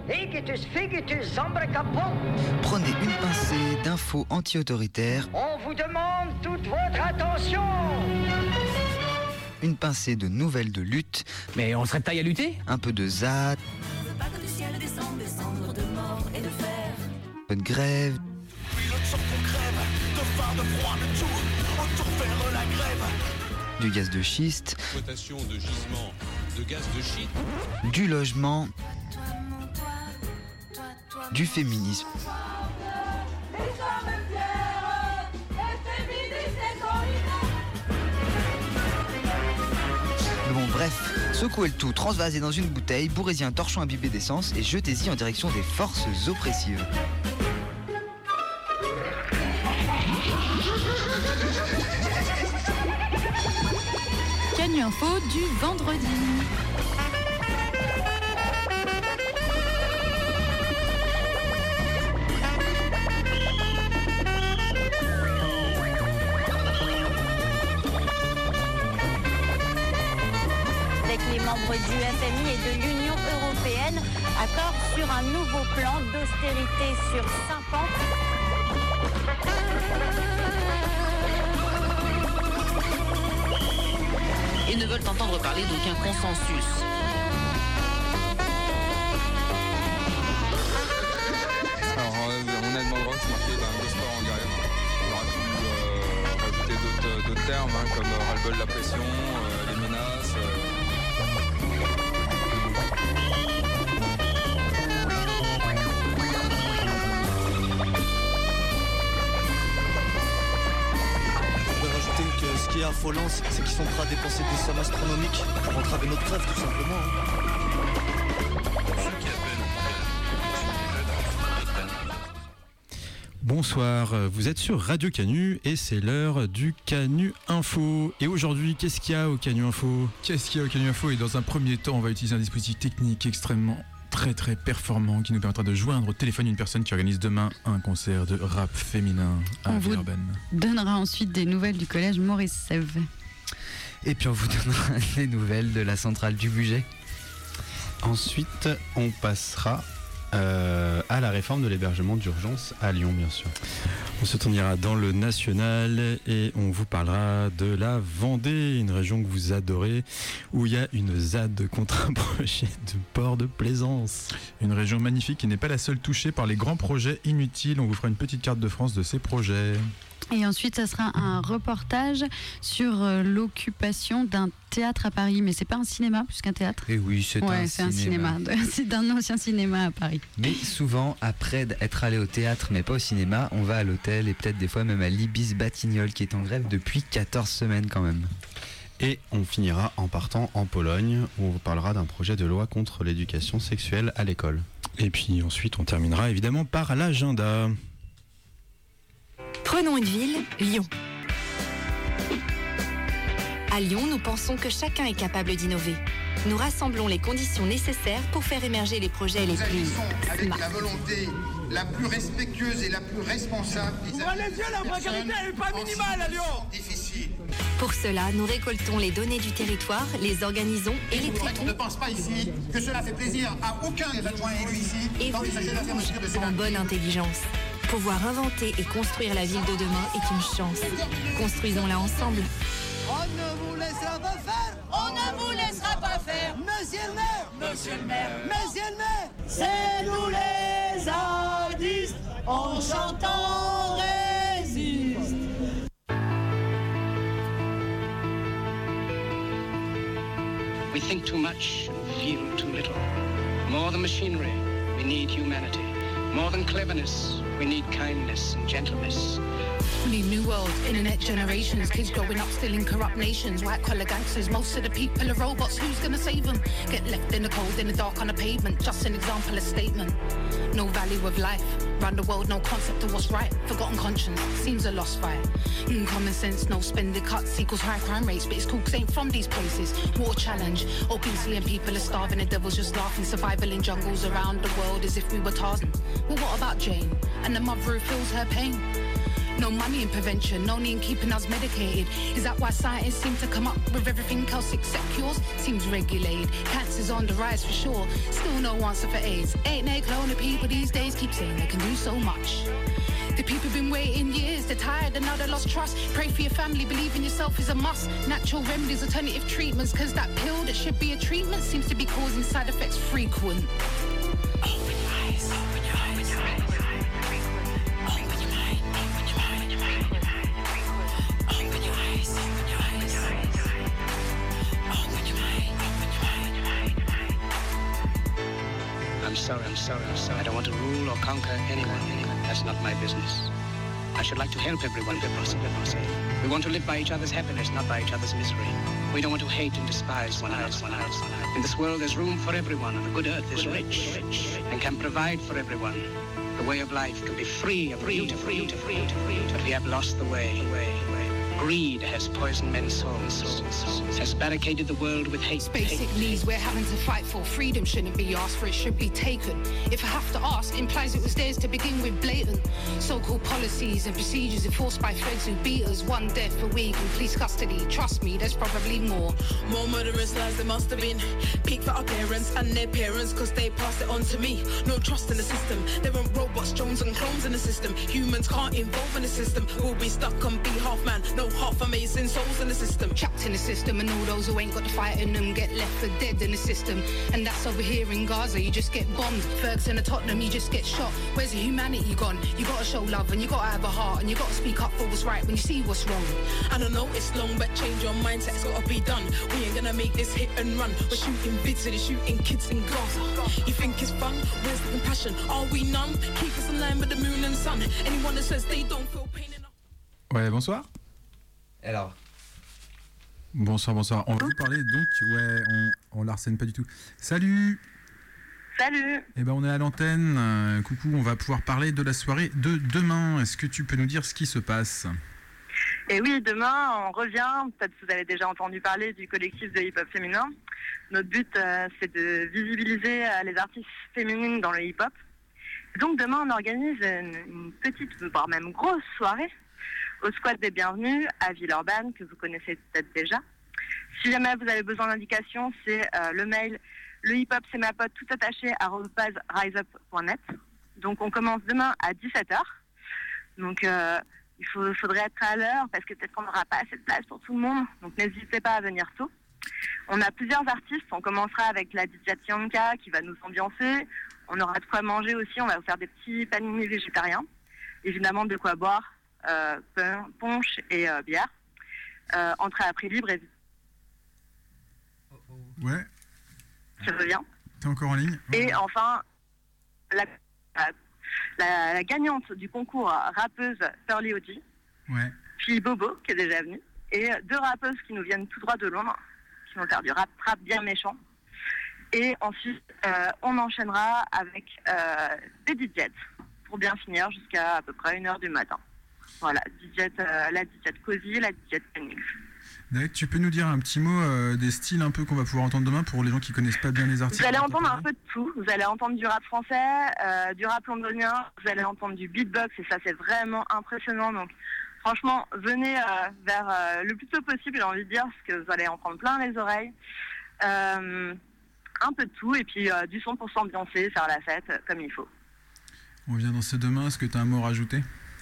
Egetus, figetus, zambracapon. Prenez une pincée d'infos anti-autoritaires. On vous demande toute votre attention. Une pincée de nouvelles de lutte. Mais on serait de taille à lutter ? Un peu de ZAD. On veut pas que du ciel descende, descendre de mort et de fer. Un peu de grève. Du gaz de schiste. Exploitation de gisements de gaz de schiste. Du logement. Du féminisme. Bon bref, secouez le tout, transvasez dans une bouteille, bourrez-y un torchon imbibé d'essence et jetez-y en direction des forces oppressives. Canu Info du vendredi. Avec les membres du FMI et de l'Union européenne, accord sur un nouveau plan d'austérité sur 5 ans. Et ne veulent entendre parler d'aucun consensus. Alors, on a demandé que c'est marqué d'un sport en grève. On aurait pu rajouter d'autres termes, comme ras-le-bol de la pression, les menaces. Ce qui est affolant, c'est qu'ils sont prêts à dépenser des sommes astronomiques pour entraver notre grève, tout simplement. Bonsoir, vous êtes sur Radio Canu et c'est l'heure du Canu Info. Et aujourd'hui, qu'est-ce qu'il y a au Canu Info ? Qu'est-ce qu'il y a au Canu Info ? Et dans un premier temps, on va utiliser un dispositif technique extrêmement très performant qui nous permettra de joindre au téléphone une personne qui organise demain un concert de rap féminin à Villeurbanne. On vous donnera ensuite des nouvelles du collège Maurice Sèvres. Et puis on vous donnera des nouvelles de la centrale du budget. Ensuite, on passera à la réforme de l'hébergement d'urgence à Lyon, bien sûr. On se tournera dans le national et on vous parlera de la Vendée, une région que vous adorez, où il y a une ZAD contre un projet de port de plaisance. Une région magnifique qui n'est pas la seule touchée par les grands projets inutiles. On vous fera une petite carte de France de ces projets. Et ensuite, ça sera un reportage sur l'occupation d'un théâtre à Paris. Mais c'est pas un cinéma plus qu'un théâtre. Et oui, c'est un cinéma. C'est d'un ancien cinéma à Paris. Mais souvent, après être allé au théâtre, mais pas au cinéma, on va à l'hôtel et peut-être des fois même à l'Ibis Batignolles qui est en grève depuis 14 semaines quand même. Et on finira en partant en Pologne où on vous parlera d'un projet de loi contre l'éducation sexuelle à l'école. Et puis ensuite, on terminera évidemment par l'agenda. Prenons une ville, Lyon. À Lyon, nous pensons que chacun est capable d'innover. Nous rassemblons les conditions nécessaires pour faire émerger les projets les plus avec smart. la volonté la plus respectueuse et la plus responsable. Ouvrez les yeux, la précarité n'est pas minimale à Lyon. Difficile. Pour cela, nous récoltons les données du territoire, les organisons et les traitons. On ne pense pas ici que cela fait plaisir à aucun des adjoints élus ici. Et vous en bonne intelligence. Pouvoir inventer et construire la ville de demain est une chance. Construisons-la ensemble. On ne vous laissera pas faire. On ne vous laissera pas faire. Monsieur le maire. Monsieur le maire. Monsieur le maire. C'est nous les zadistes. On chante, on résiste. We think too much and feel too little. More than machinery, we need humanity. More than cleverness, we need kindness and gentleness. We need new world, internet generations, kids growing up still in corrupt nations, white collar gangsters, most of the people are robots, who's gonna save them? Get left in the cold, in the dark on the pavement, just an example, a statement. No value of life, round the world, no concept of what's right, forgotten conscience, seems a lost fight. Common sense, no spending cuts equals high crime rates, but it's cool 'cause ain't from these places. War challenge, obesity and people are starving, the devil's just laughing, survival in jungles around the world as if we were Tarzan. Well, what about Jane, and the mother who feels her pain? No money in prevention, no need in keeping us medicated. Is that why scientists seem to come up with everything else except cures? Seems regulated. Cancer's on the rise for sure. Still no answer for AIDS. Ain't they cloning people these days? Keep saying they can do so much. The people been waiting years, they're tired and now they lost trust. Pray for your family, believe in yourself is a must. Natural remedies, alternative treatments, cause that pill that should be a treatment seems to be causing side effects frequent. Open your eyes, open your eyes, open your mind, open your mind, open your eyes, open your eyes, open your mind, open your mind. I'm sorry. I don't want to rule or conquer anyone. That's not my business. I should like to help everyone where possible. We want to live by each other's happiness, not by each other's misery. We don't want to hate and despise one another. In this world, there's room for everyone, and the good earth is rich and can provide for everyone. The way of life can be free and beautiful, but we have lost the way. Greed has poisoned men's souls, has barricaded the world with hate. Basic needs we're having to fight for. Freedom shouldn't be asked for, it should be taken. If I have to ask, implies it was theirs to begin with. Blatant so-called policies and procedures enforced by feds who beat us. One death a week in police custody. Trust me, there's probably more. More murderous lives there must have been. Peak for our parents and their parents, cause they passed it on to me. No trust in the system. There aren't robots, drones and clones in the system. Humans can't involve in the system. We'll be stuck and be half man. No half amazing souls in the system. Trapped in the system, and all those who ain't got the fight in them get left for dead in the system. And that's over here in Gaza, you just get bombed. Ferguson and Tottenham, you just get shot. Where's the humanity gone? You gotta show love and you gotta have a heart, and you gotta speak up for what's right when you see what's wrong. And I know it's long, but change your mindset, it's gotta be done. We ain't gonna make this hit and run. We're shooting vids and shooting kids in Gaza. You think it's fun? Where's the compassion? Are we numb? Keep us in line with the moon and sun. Anyone that says they don't feel pain enough. Ouais, bonsoir. Alors. Bonsoir. On va vous parler donc, on l'arsène pas du tout. Salut. Salut. Eh ben on est à l'antenne. Coucou, on va pouvoir parler de la soirée de demain. Est-ce que tu peux nous dire ce qui se passe ? Et oui, demain on revient. Peut-être que vous avez déjà entendu parler du collectif de hip-hop féminin. Notre but c'est de visibiliser les artistes féminines dans le hip-hop. Donc demain on organise une petite, voire même grosse soirée au squat des Bienvenus à Villeurbanne, que vous connaissez peut-être déjà. Si jamais vous avez besoin d'indications, c'est le mail le hip-hop c'est ma pote tout attaché @riseup.net. Donc on commence demain à 17h. Donc il faudrait être à l'heure parce que peut-être qu'on n'aura pas assez de place pour tout le monde. Donc n'hésitez pas à venir tôt. On a plusieurs artistes. On commencera avec la DJ Tianka qui va nous ambiancer. On aura de quoi manger aussi. On va vous faire des petits panini végétariens. Évidemment de quoi boire. Punch et bière. Entrée à prix libre. Ouais. Je reviens. T'es encore en ligne ? Et enfin, la gagnante du concours rappeuse Pearly OG, ouais. Puis Bobo qui est déjà venue, et 2 rappeuses qui nous viennent tout droit de Londres, qui vont faire du rap bien méchant. Et ensuite, on enchaînera avec des DJs pour bien finir jusqu'à peu près 1h du matin. Voilà, la DJ Cozy, la DJ Phoenix. D'accord, tu peux nous dire un petit mot des styles un peu qu'on va pouvoir entendre demain pour les gens qui connaissent pas bien les artistes? Vous allez entendre un peu de tout. Vous allez entendre du rap français, du rap londonien, vous allez entendre du beatbox et ça c'est vraiment impressionnant. Donc franchement, venez vers le plus tôt possible, j'ai envie de dire, parce que vous allez en prendre plein les oreilles. Un peu de tout et puis du son pour s'ambiancer, faire la fête comme il faut. On vient danser demain, est-ce que tu as un mot à rajouter?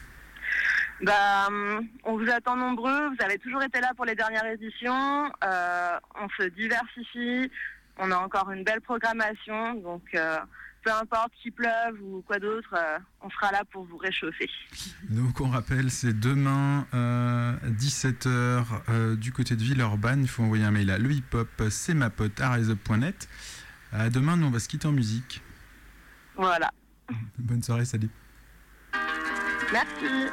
On vous attend nombreux, vous avez toujours été là pour les dernières éditions, on se diversifie, on a encore une belle programmation, donc peu importe qu'il pleuve ou quoi d'autre, on sera là pour vous réchauffer. Donc on rappelle, c'est demain 17h du côté de Villeurbanne, il faut envoyer un mail à lehiphop c'est ma pote @riseup.net. À demain, nous on va se quitter en musique. Voilà. Bonne soirée, salut. Merci.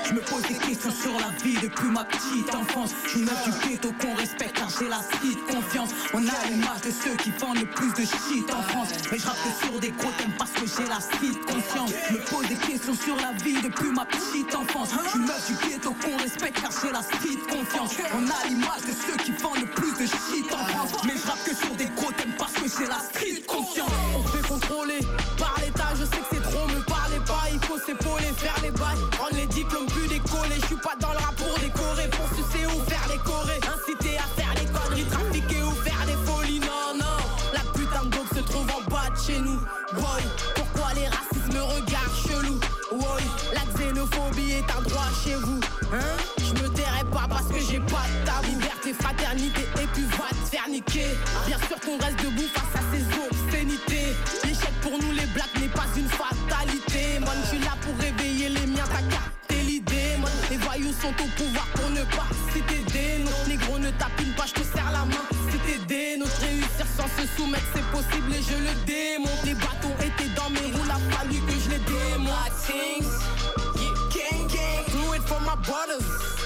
Je me pose des questions sur la vie depuis ma petite enfance. Je suis neuf du ghetto qu'on respecte car j'ai la street confiance. On a l'image de ceux qui vendent le plus de shit en France. Mais je rappe que sur des gros thèmes parce que j'ai la street conscience. Je me pose des questions sur la vie depuis ma petite enfance. Je suis neuf du ghetto qu'on respecte car j'ai la street confiance. On a l'image de ceux qui vendent le plus de shit en France. Mais je rappe que sur des gros thèmes parce que j'ai la street conscience. On se fait contrôler par l'État, je sais que c'est trop, me parlez pas. Il faut s'épauler, faire les bails, rendre les diplômes plus décollés. Je suis pas dans le rap pour décorer, pour sucer ou faire les corées. Inciter à faire les conneries, trafiquer ou faire des folies. Non, non, la putain de dope se trouve en bas de chez nous. Boy, pourquoi les racistes me regardent chelou? Boy, la xénophobie est un droit chez vous. Hein? Je me tairai pas parce que j'ai pas de tabou. Liberté, fraternité et puis va te faire niquer. Bien sûr qu'on reste debout face à ces obscénités. L'échec pour nous les blacks n'est pas une fatalité. Moi je suis là pour réveiller les miens, t'as capté l'idée. Moi les voyous sont au pouvoir pour ne pas citer des noms. Négro ne tapine pas, je te serre la main. C'était des nôtres, réussir sans se soumettre c'est possible et je le démontre. Les bâtons étaient dans mes roues, a fallu que je les démonte. Things, yeah, gang gang, do it for my brothers.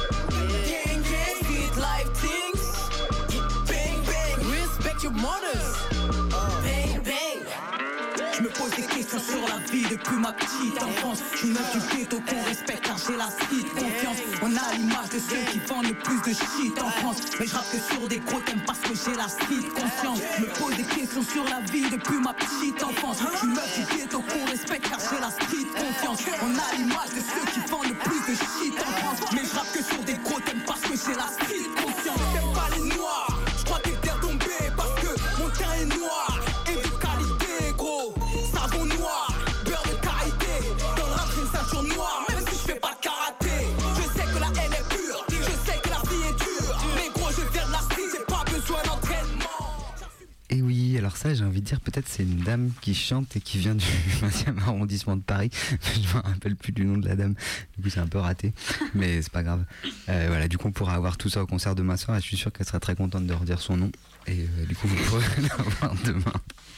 Gang gang, street life things, yeah, bang bang, respect your mothers. Bang bang. Je me pose des questions sur la vie depuis ma petite enfance. Je suis neuf du ghetto qu'on respecte car j'ai la street confiance. On a l'image de ceux qui vendent le plus de shit en France. Mais je rappe que sur des gros thèmes parce que j'ai la street conscience. Je me pose des questions sur la vie depuis ma petite enfance. Je suis neuf du ghetto qu'on respecte car j'ai la street confiance. On a l'image de ceux qui vendent le plus de shit en France. Mais je rappe que sur des gros thèmes parce que j'ai la street conscience. T'aimes pas les noirs, je crois que t'es tombé parce que mon teint est noir et de qualité gros. Savon noir, beurre de karité. Dans le rap j'ai une ceinture noire même si je fais pas de karaté. Je sais que la haine est pure, je sais que la vie est dure. Mais gros je viens de la street, j'ai pas besoin d'entraînement. Et oui, alors ça j'ai envie de dire peut-être c'est une dame qui chante et qui vient du 20e arrondissement de Paris. Je me rappelle plus du nom de la dame, du coup c'est un peu raté, mais c'est pas grave. Voilà, du coup on pourra avoir tout ça au concert demain soir et je suis sûr qu'elle sera très contente de redire son nom. Et du coup vous pourrez l'avoir demain.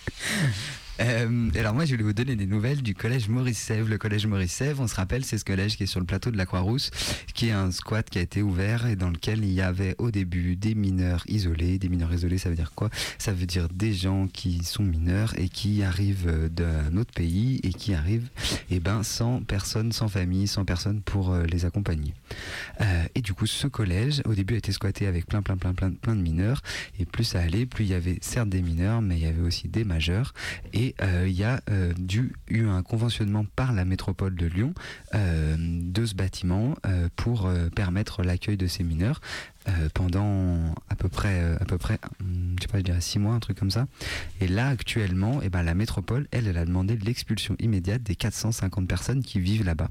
Alors moi je voulais vous donner des nouvelles du collège Maurice Sèvres. Le collège Maurice Sèvres, on se rappelle, c'est ce collège qui est sur le plateau de la Croix-Rousse, qui est un squat qui a été ouvert et dans lequel il y avait au début des mineurs isolés. Des mineurs isolés, ça veut dire quoi? Ça veut dire des gens qui sont mineurs et qui arrivent d'un autre pays et qui arrivent sans personne, sans famille, sans personne pour les accompagner. Et du coup ce collège au début a été squatté avec plein de mineurs et plus ça allait, plus il y avait certes des mineurs mais il y avait aussi des majeurs. Et il y a eu un conventionnement par la métropole de Lyon de ce bâtiment pour permettre l'accueil de ces mineurs pendant à peu près je sais pas, je dirais 6 mois, un truc comme ça. Et là actuellement la métropole elle a demandé l'expulsion immédiate des 450 personnes qui vivent là-bas.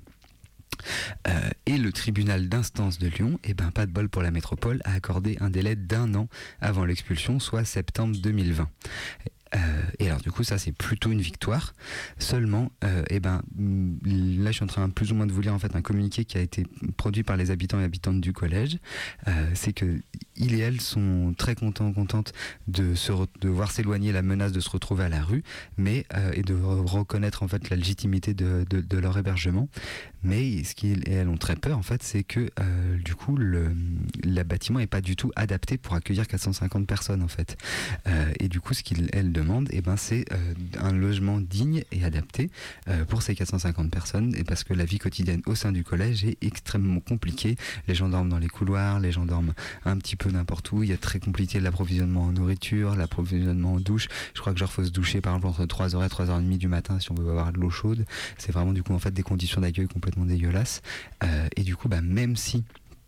Et le tribunal d'instance de Lyon, pas de bol pour la métropole, a accordé un délai d'1 an avant l'expulsion, soit septembre 2020. Et alors du coup ça c'est plutôt une victoire. Seulement là je suis en train plus ou moins de vous lire en fait un communiqué qui a été produit par les habitants et habitantes du collège. C'est que ils et elles sont très contentes de voir s'éloigner la menace de se retrouver à la rue, mais et de reconnaître en fait la légitimité de leur hébergement. Mais ce qu'ils et elles ont très peur en fait, c'est que du coup le bâtiment est pas du tout adapté pour accueillir 450 personnes en fait. Et du coup ce qu'elles demandent, c'est un logement digne et adapté pour ces 450 personnes, et parce que la vie quotidienne au sein du collège est extrêmement compliquée. Les gens dorment dans les couloirs, les gens dorment un petit peu n'importe où. Il y a très compliqué l'approvisionnement en nourriture, l'approvisionnement en douche. Je crois que genre faut se doucher par exemple entre 3h et 3h30 du matin si on veut avoir de l'eau chaude. C'est vraiment du coup en fait des conditions d'accueil complètement dégueulasses. Et du coup même si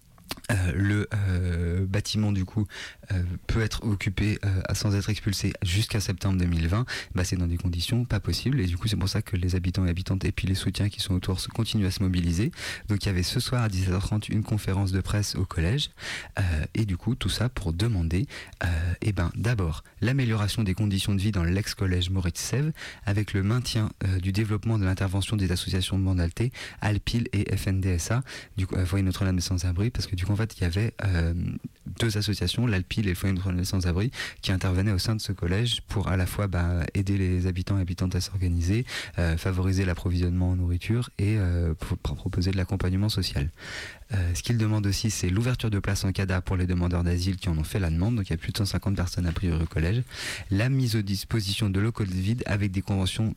le bâtiment du coup peut être occupé sans être expulsé jusqu'à septembre 2020, c'est dans des conditions pas possibles, et du coup c'est pour ça que les habitants et habitantes et puis les soutiens qui sont autour continuent à se mobiliser. Donc il y avait ce soir à 17h30 une conférence de presse au collège, et du coup tout ça pour demander d'abord l'amélioration des conditions de vie dans l'ex-collège Maurice Sèvres avec le maintien du développement de l'intervention des associations de Bandalté, Alpil et FNDSA, du coup Foyer Notre-Dame des Sans-Abri, parce que du coup en fait il y avait 2 associations, l'Alpi et le Foyer pour les sans-abri, qui intervenaient au sein de ce collège pour à la fois aider les habitants et habitantes à s'organiser, favoriser l'approvisionnement en nourriture et pour proposer de l'accompagnement social. Ce qu'ils demandent aussi, c'est l'ouverture de places en CADA pour les demandeurs d'asile qui en ont fait la demande, donc il y a plus de 150 personnes a priori au collège, la mise à disposition de locaux vides avec des conventions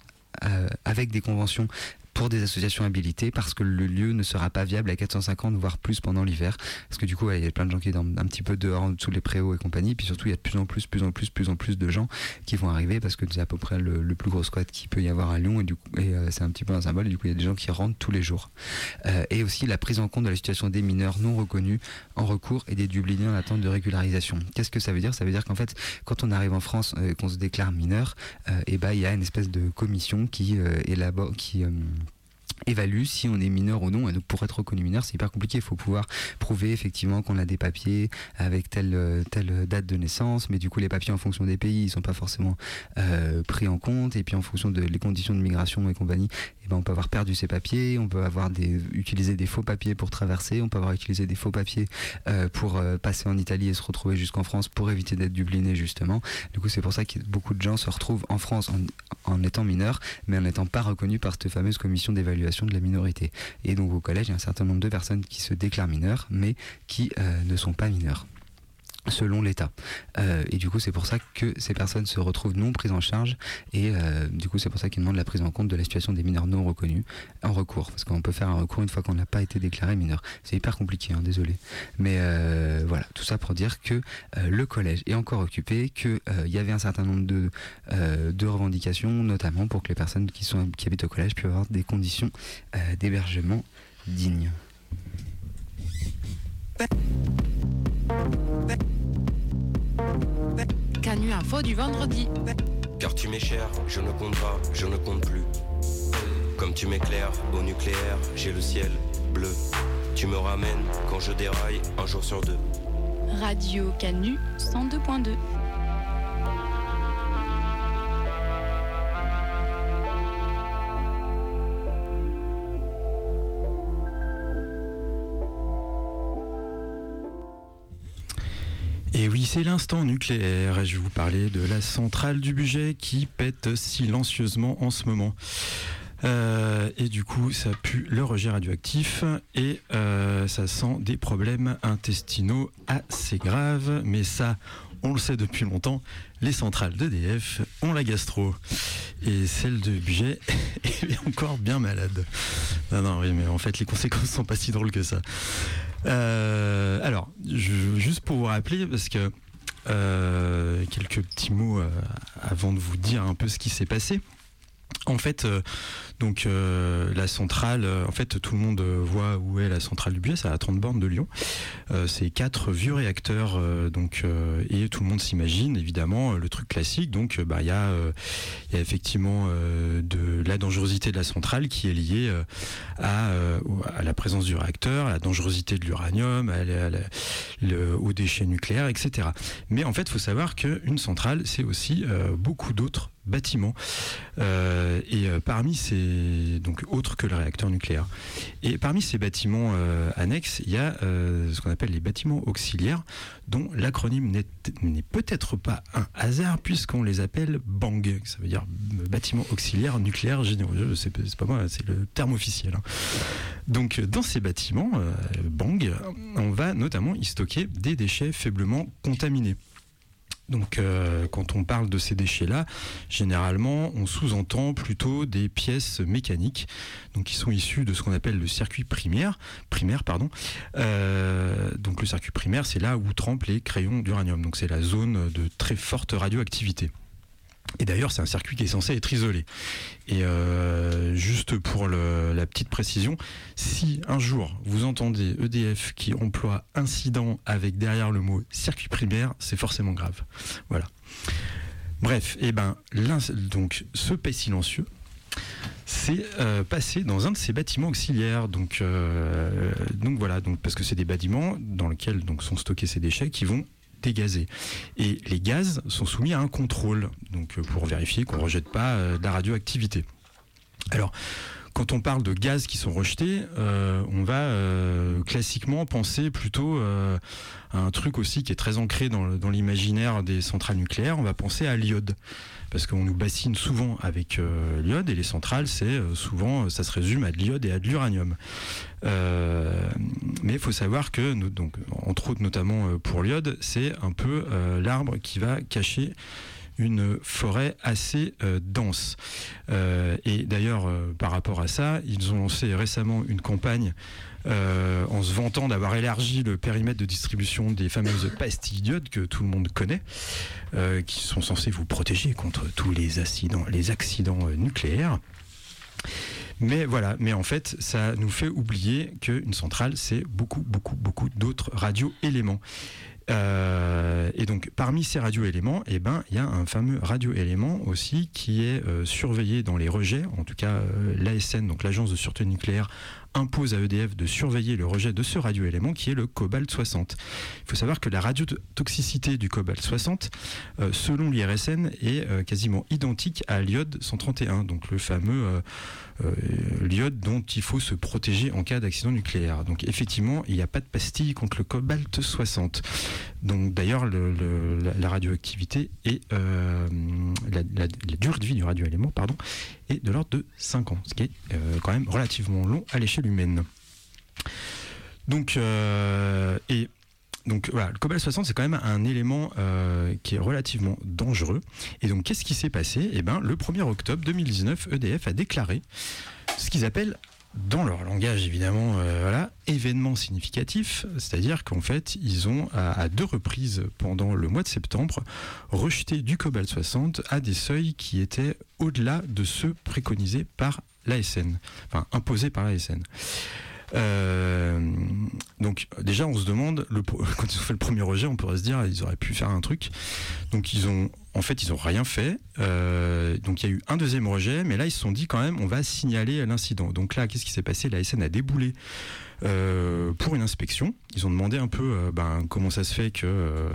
pour des associations habilitées, parce que le lieu ne sera pas viable à 450 voire plus pendant l'hiver, parce que du coup il y a plein de gens qui dorment un petit peu dehors en dessous les préaux et compagnie, puis surtout il y a de plus en plus de gens qui vont arriver, parce que c'est à peu près le plus gros squat qu'il peut y avoir à Lyon, et c'est un petit peu un symbole, et du coup il y a des gens qui rentrent tous les jours. Et aussi la prise en compte de la situation des mineurs non reconnus en recours et des Dublinés en attente de régularisation. Qu'est-ce que ça veut dire ? Ça veut dire qu'en fait quand on arrive en France, qu'on se déclare mineur, il y a une espèce de commission qui évalue si on est mineur ou non, et donc pour être reconnu mineur c'est hyper compliqué, il faut pouvoir prouver effectivement qu'on a des papiers avec telle date de naissance, mais du coup les papiers en fonction des pays ils sont pas forcément pris en compte, et puis en fonction des conditions de migration et compagnie, on peut avoir perdu ses papiers, on peut avoir utilisé des faux papiers pour traverser, on peut avoir utilisé des faux papiers pour passer en Italie et se retrouver jusqu'en France pour éviter d'être dubliné justement. Du coup c'est pour ça que beaucoup de gens se retrouvent en France en étant mineurs, mais en n'étant pas reconnus par cette fameuse commission d'évaluation de la minorité. Et donc au collège il y a un certain nombre de personnes qui se déclarent mineurs mais qui ne sont pas mineurs selon l'État. Et du coup c'est pour ça que ces personnes se retrouvent non prises en charge, et du coup c'est pour ça qu'ils demandent la prise en compte de la situation des mineurs non reconnus en recours, parce qu'on peut faire un recours une fois qu'on n'a pas été déclaré mineur. C'est hyper compliqué, désolé. Mais voilà, tout ça pour dire que le collège est encore occupé, qu'il y avait un certain nombre de revendications, notamment pour que les personnes qui habitent au collège puissent avoir des conditions d'hébergement dignes. Canu Info du vendredi. Car tu m'es cher, je ne compte pas, je ne compte plus. Comme tu m'éclaires au nucléaire, j'ai le ciel bleu. Tu me ramènes quand je déraille un jour sur 2. Radio Canu 102.2. Et oui, c'est l'instant nucléaire, et je vais vous parler de la centrale du budget qui pète silencieusement en ce moment. Et du coup, ça pue le rejet radioactif, et ça sent des problèmes intestinaux assez graves, mais ça, on le sait depuis longtemps, les centrales d'EDF ont la gastro. Et celle de budget est encore bien malade. Non, oui, mais en fait, les conséquences sont pas si drôles que ça. Alors, juste pour vous rappeler, parce que quelques petits mots avant de vous dire un peu ce qui s'est passé. En fait, la centrale, en fait, tout le monde voit où est la centrale du budget, c'est à 30 bornes de Lyon. C'est 4 vieux réacteurs, et tout le monde s'imagine évidemment le truc classique. Donc, il y a effectivement de la dangerosité de la centrale qui est liée à la présence du réacteur, à la dangerosité de l'uranium, aux déchets nucléaires, etc. Mais en fait, il faut savoir qu'une centrale, c'est aussi beaucoup d'autres bâtiments, et parmi ces, donc autres que le réacteur nucléaire, et parmi ces bâtiments annexes, il y a ce qu'on appelle les bâtiments auxiliaires, dont l'acronyme n'est peut-être pas un hasard, puisqu'on les appelle BANG, ça veut dire bâtiments auxiliaires nucléaires généraux. C'est pas moi, c'est le terme officiel. Donc dans ces bâtiments BANG, on va notamment y stocker des déchets faiblement contaminés. Donc quand on parle de ces déchets-là, généralement on sous-entend plutôt des pièces mécaniques, donc qui sont issues de ce qu'on appelle le circuit primaire. Donc le circuit primaire, c'est là où trempent les crayons d'uranium, donc c'est la zone de très forte radioactivité. Et d'ailleurs, c'est un circuit qui est censé être isolé. Et juste pour la petite précision, si un jour vous entendez EDF qui emploie incident avec derrière le mot circuit primaire, c'est forcément grave. Voilà. Bref, donc ce paix silencieux, c'est passé dans un de ces bâtiments auxiliaires. Donc voilà, parce que c'est des bâtiments dans lesquels sont stockés ces déchets qui vont dégazer. Et les gaz sont soumis à un contrôle, donc pour vérifier qu'on ne rejette pas de la radioactivité. Alors, quand on parle de gaz qui sont rejetés, on va classiquement penser plutôt à un truc aussi qui est très ancré dans l'imaginaire des centrales nucléaires. On va penser à l'iode, parce qu'on nous bassine souvent avec l'iode, et les centrales, c'est souvent, ça se résume à de l'iode et à de l'uranium. Mais il faut savoir que, donc, entre autres notamment pour l'iode, c'est un peu l'arbre qui va cacher une forêt assez dense. Et d'ailleurs, par rapport à ça, ils ont lancé récemment une campagne en se vantant d'avoir élargi le périmètre de distribution des fameuses pastilles d'iode que tout le monde connaît, qui sont censées vous protéger contre tous les accidents nucléaires. Mais voilà, mais en fait, ça nous fait oublier qu'une centrale, c'est beaucoup d'autres radioéléments. Et donc parmi ces radioéléments, il y a un fameux radioélément aussi qui est surveillé dans les rejets. En tout cas, l'ASN, donc l'Agence de sûreté nucléaire, impose à EDF de surveiller le rejet de ce radioélément qui est le cobalt-60. Il faut savoir que la radiotoxicité du cobalt-60, selon l'IRSN, est quasiment identique à l'iode-131, donc le fameux l'iode dont il faut se protéger en cas d'accident nucléaire. Donc effectivement, il n'y a pas de pastille contre le cobalt-60. Donc d'ailleurs, la radioactivité et la durée de vie du radioélément, est de l'ordre de 5 ans, ce qui est quand même relativement long à l'échelle humaine. Donc voilà, le cobalt-60, c'est quand même un élément qui est relativement dangereux. Et donc, qu'est-ce qui s'est passé ? Le 1er octobre 2019, EDF a déclaré ce qu'ils appellent, dans leur langage évidemment, événement significatif, c'est-à-dire qu'en fait, ils ont à 2 reprises pendant le mois de septembre rejeté du cobalt-60 à des seuils qui étaient au-delà de ceux préconisés par l'ASN, enfin imposés par l'ASN. Donc déjà on se demande, quand ils ont fait le premier rejet, on pourrait se dire ils auraient pu faire un truc. Donc ils ont rien fait. Donc il y a eu un deuxième rejet, mais là ils se sont dit quand même on va signaler l'incident. Donc là qu'est-ce qui s'est passé ? La SN a déboulé pour une inspection. Ils ont demandé un peu comment ça se fait que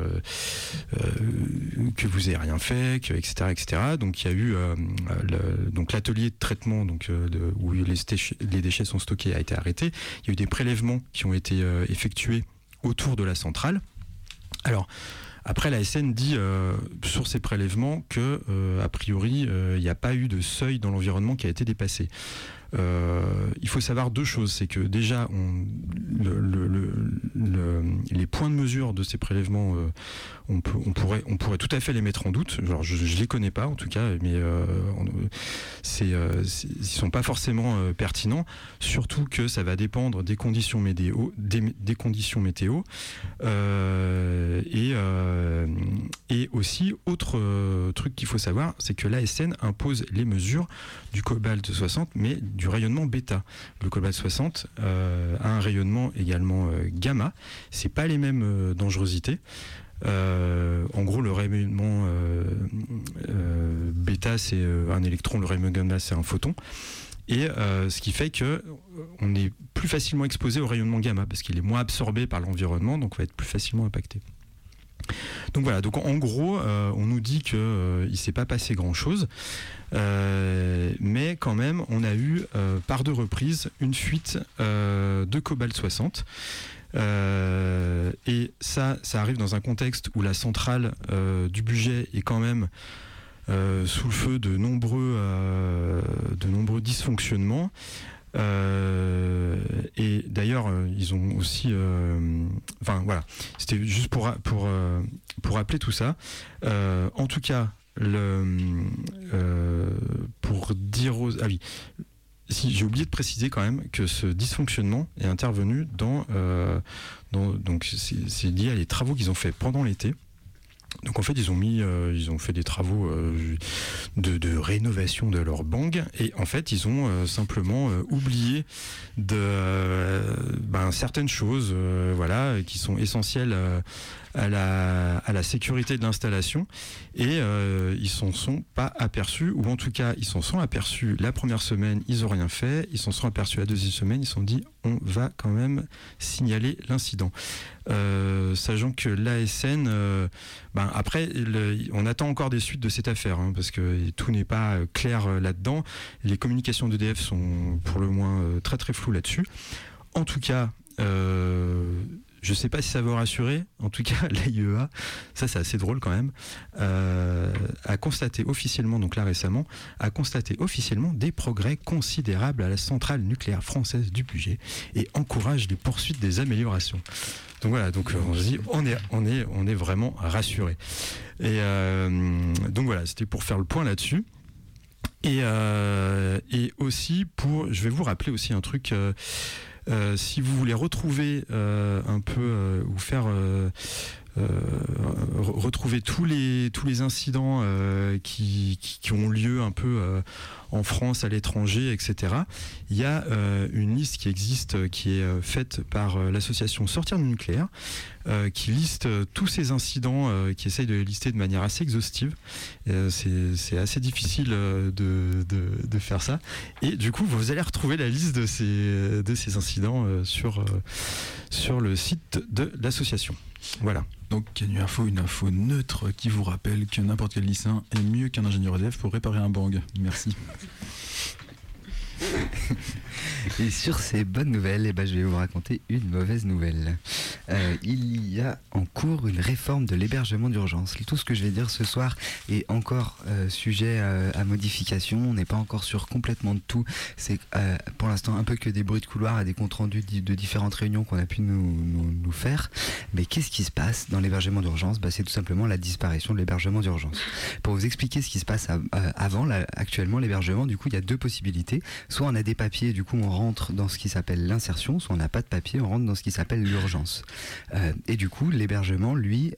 vous ayez rien fait, etc. Donc il y a eu donc l'atelier de traitement où les déchets sont stockés a été arrêté. Il y a eu des prélèvements qui ont été effectués autour de la centrale. Alors après, la SN dit sur ces prélèvements que a priori il n'y a pas eu de seuil dans l'environnement qui a été dépassé. Il faut savoir 2 choses, c'est que déjà les points de mesure de ces prélèvements, on pourrait tout à fait les mettre en doute. Alors je les connais pas en tout cas, mais ils sont pas forcément pertinents. Surtout que ça va dépendre des conditions météo, et aussi autre truc qu'il faut savoir, c'est que l'ASN impose les mesures du cobalt-60, mais du rayonnement bêta. Le cobalt-60 a un rayonnement également gamma. C'est pas les mêmes dangerosités. En gros, le rayonnement bêta, c'est un électron, le rayonnement gamma, c'est un photon. Et ce qui fait que on est plus facilement exposé au rayonnement gamma parce qu'il est moins absorbé par l'environnement, donc on va être plus facilement impacté. Donc voilà, donc en gros, on nous dit qu'il ne s'est pas passé grand-chose, mais quand même, on a eu par 2 reprises une fuite de cobalt-60. Et ça arrive dans un contexte où la centrale du budget est quand même sous le feu de nombreux dysfonctionnements. Et d'ailleurs ils ont aussi voilà, c'était juste pour rappeler tout ça. En tout cas pour dire si j'ai oublié de préciser quand même que ce dysfonctionnement est intervenu donc c'est lié à les travaux qu'ils ont fait pendant l'été. Donc en fait ils ont fait des travaux de rénovation de leur bang, et en fait ils ont simplement oublié certaines choses qui sont essentielles à la sécurité de l'installation, et ils s'en sont pas aperçus, ou en tout cas ils s'en sont aperçus la première semaine, ils ont rien fait, ils s'en sont aperçus la deuxième semaine, ils se sont dit on va quand même signaler l'incident. Sachant que l'ASN, après, on attend encore des suites de cette affaire, parce que tout n'est pas clair là-dedans. Les communications d'EDF sont pour le moins très très floues là-dessus. En tout cas, je ne sais pas si ça va rassurer, en tout cas l'AIEA, ça c'est assez drôle quand même, a constaté officiellement, donc là récemment, des progrès considérables à la centrale nucléaire française du Bugey et encourage les poursuites des améliorations. Donc voilà, on se dit, on est vraiment rassuré. Et donc voilà, c'était pour faire le point là-dessus. Et aussi je vais vous rappeler aussi un truc. Si vous voulez retrouver un peu ou faire retrouver tous les incidents qui ont lieu un peu en France, à l'étranger, etc. Il y a une liste qui existe, qui est faite par l'association Sortir du nucléaire, qui liste tous ces incidents, qui essaye de les lister de manière assez exhaustive. C'est assez difficile de faire ça. Et du coup, vous allez retrouver la liste de ces incidents sur le site de l'association. Voilà. Donc une info neutre qui vous rappelle que n'importe quel lycéen est mieux qu'un ingénieur EDF pour réparer un bang. Merci. Et sur ces bonnes nouvelles, je vais vous raconter une mauvaise nouvelle. Il y a en cours une réforme de l'hébergement d'urgence. Tout ce que je vais dire ce soir est encore sujet à modification. On n'est pas encore sûr complètement de tout. C'est pour l'instant un peu que des bruits de couloir et des comptes rendus de différentes réunions qu'on a pu nous faire. Mais qu'est-ce qui se passe dans l'hébergement d'urgence ? C'est tout simplement la disparition de l'hébergement d'urgence. Pour vous expliquer ce qui se passe avant, actuellement l'hébergement, du coup il y a deux possibilités. Soit on a des papiers, du coup on rentre dans ce qui s'appelle l'insertion, soit on n'a pas de papier, on rentre dans ce qui s'appelle l'urgence. Et du coup l'hébergement, lui,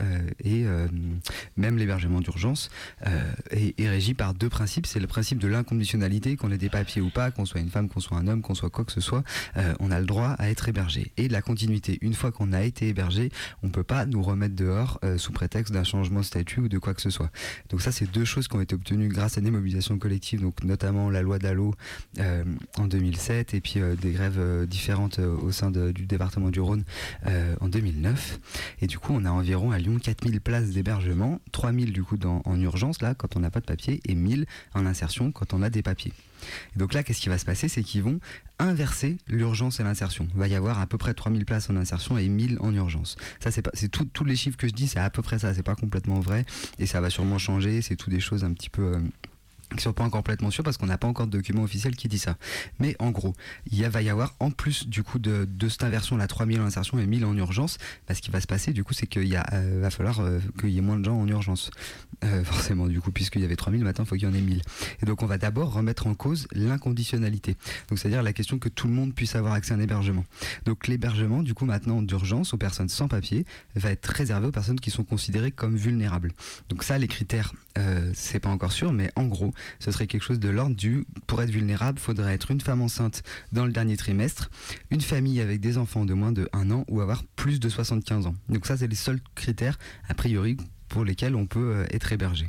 même l'hébergement d'urgence, est régi par deux principes. C'est le principe de l'inconditionnalité, qu'on ait des papiers ou pas, qu'on soit une femme, qu'on soit un homme, qu'on soit quoi que ce soit, on a le droit à être hébergé. Et de la continuité, une fois qu'on a été hébergé, on ne peut pas nous remettre dehors sous prétexte d'un changement de statut ou de quoi que ce soit. Donc ça, c'est deux choses qui ont été obtenues grâce à des mobilisations collectives, donc notamment la loi Dallot en 2007 et puis des grèves différentes au sein du département du Rhône en 2009. Et du coup, on a environ à Lyon 4000 places d'hébergement, 3000 du coup en urgence là quand on n'a pas de papier et 1000 en insertion quand on a des papiers. Et donc là, qu'est-ce qui va se passer ? C'est qu'ils vont inverser l'urgence et l'insertion. Il va y avoir à peu près 3000 places en insertion et 1000 en urgence. Ça, c'est tous les chiffres que je dis, c'est à peu près ça. C'est pas complètement vrai et ça va sûrement changer. C'est tout des choses un petit peu qui ne sont pas encore complètement sûrs parce qu'on n'a pas encore de document officiel qui dit ça. Mais en gros, va y avoir en plus du coup de cette inversion, la 3000 en insertion et 1000 en urgence, ce qui va se passer du coup c'est qu'il va falloir qu'il y ait moins de gens en urgence. Forcément du coup, puisqu'il y avait 3000, maintenant il faut qu'il y en ait 1000. Et donc on va d'abord remettre en cause l'inconditionnalité. Donc c'est-à-dire la question que tout le monde puisse avoir accès à un hébergement. Donc l'hébergement du coup maintenant d'urgence aux personnes sans papier va être réservé aux personnes qui sont considérées comme vulnérables. Donc ça, les critères, c'est pas encore sûr, mais en gros ce serait quelque chose de l'ordre du pour être vulnérable, faudrait être une femme enceinte dans le dernier trimestre, une famille avec des enfants de moins de 1 an ou avoir plus de 75 ans. Donc ça, c'est les seuls critères a priori pour lesquels on peut être hébergé.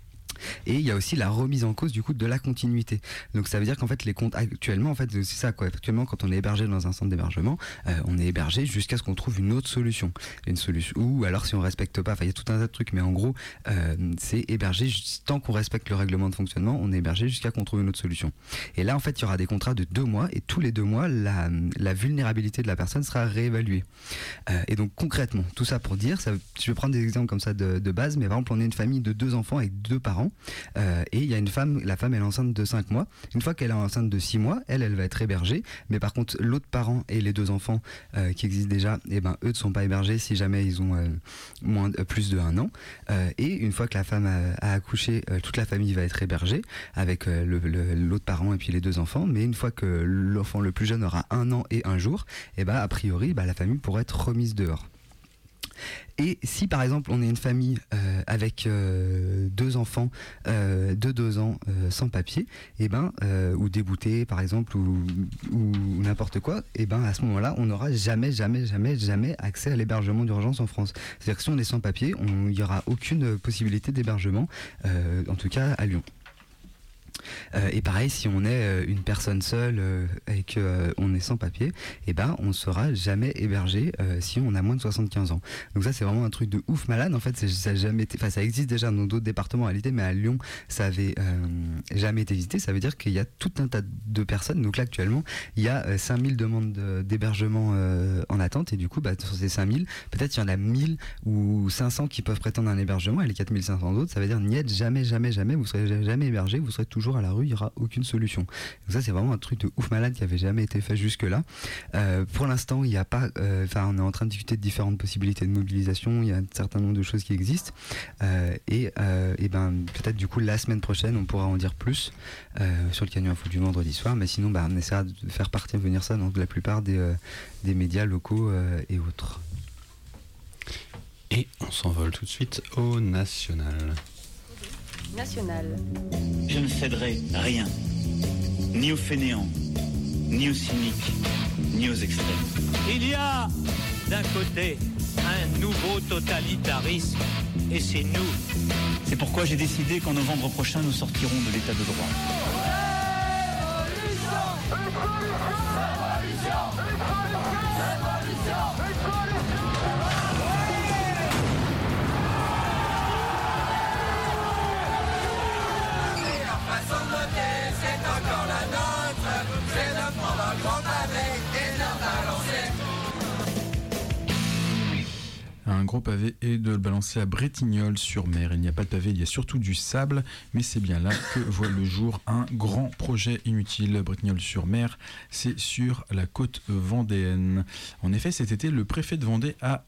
Et il y a aussi la remise en cause du coup de la continuité. Donc ça veut dire qu'en fait les comptes actuellement, en fait c'est ça quoi. Actuellement, quand on est hébergé dans un centre d'hébergement, on est hébergé jusqu'à ce qu'on trouve une autre solution. Ou alors si on respecte pas, il y a tout un tas de trucs, mais en gros c'est hébergé tant qu'on respecte le règlement de fonctionnement, on est hébergé jusqu'à qu'on trouve une autre solution. Et là en fait il y aura des contrats de 2 mois et tous les 2 mois la vulnérabilité de la personne sera réévaluée. Et donc concrètement, tout ça pour dire, je vais prendre des exemples comme ça de base, mais par exemple on est une famille de 2 enfants avec 2 parents. Et il y a une femme, la femme elle est enceinte de 5 mois. Une fois qu'elle est enceinte de 6 mois, elle va être hébergée. Mais par contre, l'autre parent et les 2 enfants qui existent déjà, eux ne sont pas hébergés si jamais ils ont plus de 1 an. Et une fois que la femme a accouché, toute la famille va être hébergée avec l'autre parent et puis les 2 enfants. Mais une fois que l'enfant le plus jeune aura 1 an et 1 jour, a priori, la famille pourrait être remise dehors. Et si par exemple on est une famille avec 2 enfants de 2 ans sans papier, ou déboutés par exemple, ou n'importe quoi, à ce moment-là on n'aura jamais accès à l'hébergement d'urgence en France. C'est-à-dire que si on est sans papier, il n'y aura aucune possibilité d'hébergement, en tout cas à Lyon. Et pareil, si on est une personne seule et qu'on est sans papier, on ne sera jamais hébergé si on a moins de 75 ans. Donc ça, c'est vraiment un truc de ouf malade. En fait, ça existe déjà dans d'autres départements en réalité, mais à Lyon, ça avait jamais été visité. Ça veut dire qu'il y a tout un tas de personnes. Donc là, actuellement, il y a 5000 demandes d'hébergement en attente. Et du coup, sur ces 5000, peut-être il y en a 1000 ou 500 qui peuvent prétendre un hébergement. Et les 4500 autres, ça veut dire niet, jamais, vous serez jamais hébergé, vous serez toujours à la rue, il n'y aura aucune solution. Donc ça, c'est vraiment un truc de ouf malade qui avait jamais été fait jusque-là. Pour l'instant, il n'y a pas, on est en train de discuter de différentes possibilités de mobilisation, il y a un certain nombre de choses qui existent, peut-être du coup la semaine prochaine, on pourra en dire plus sur le Canu Info du vendredi soir, mais sinon, on essaiera de faire venir ça dans la plupart des médias locaux et autres. Et on s'envole tout de suite au national. Je ne céderai rien, ni aux fainéants, ni aux cyniques, ni aux extrêmes. Il y a d'un côté un nouveau totalitarisme, et c'est nous. C'est pourquoi j'ai décidé qu'en novembre prochain, nous sortirons de l'état de droit. Un gros pavé et de le balancer à Bretignolles-sur-Mer. Il n'y a pas de pavé, il y a surtout du sable, mais c'est bien là que voit le jour un grand projet inutile. Bretignolles-sur-Mer, c'est sur la côte vendéenne. En effet, cet été, le préfet de Vendée a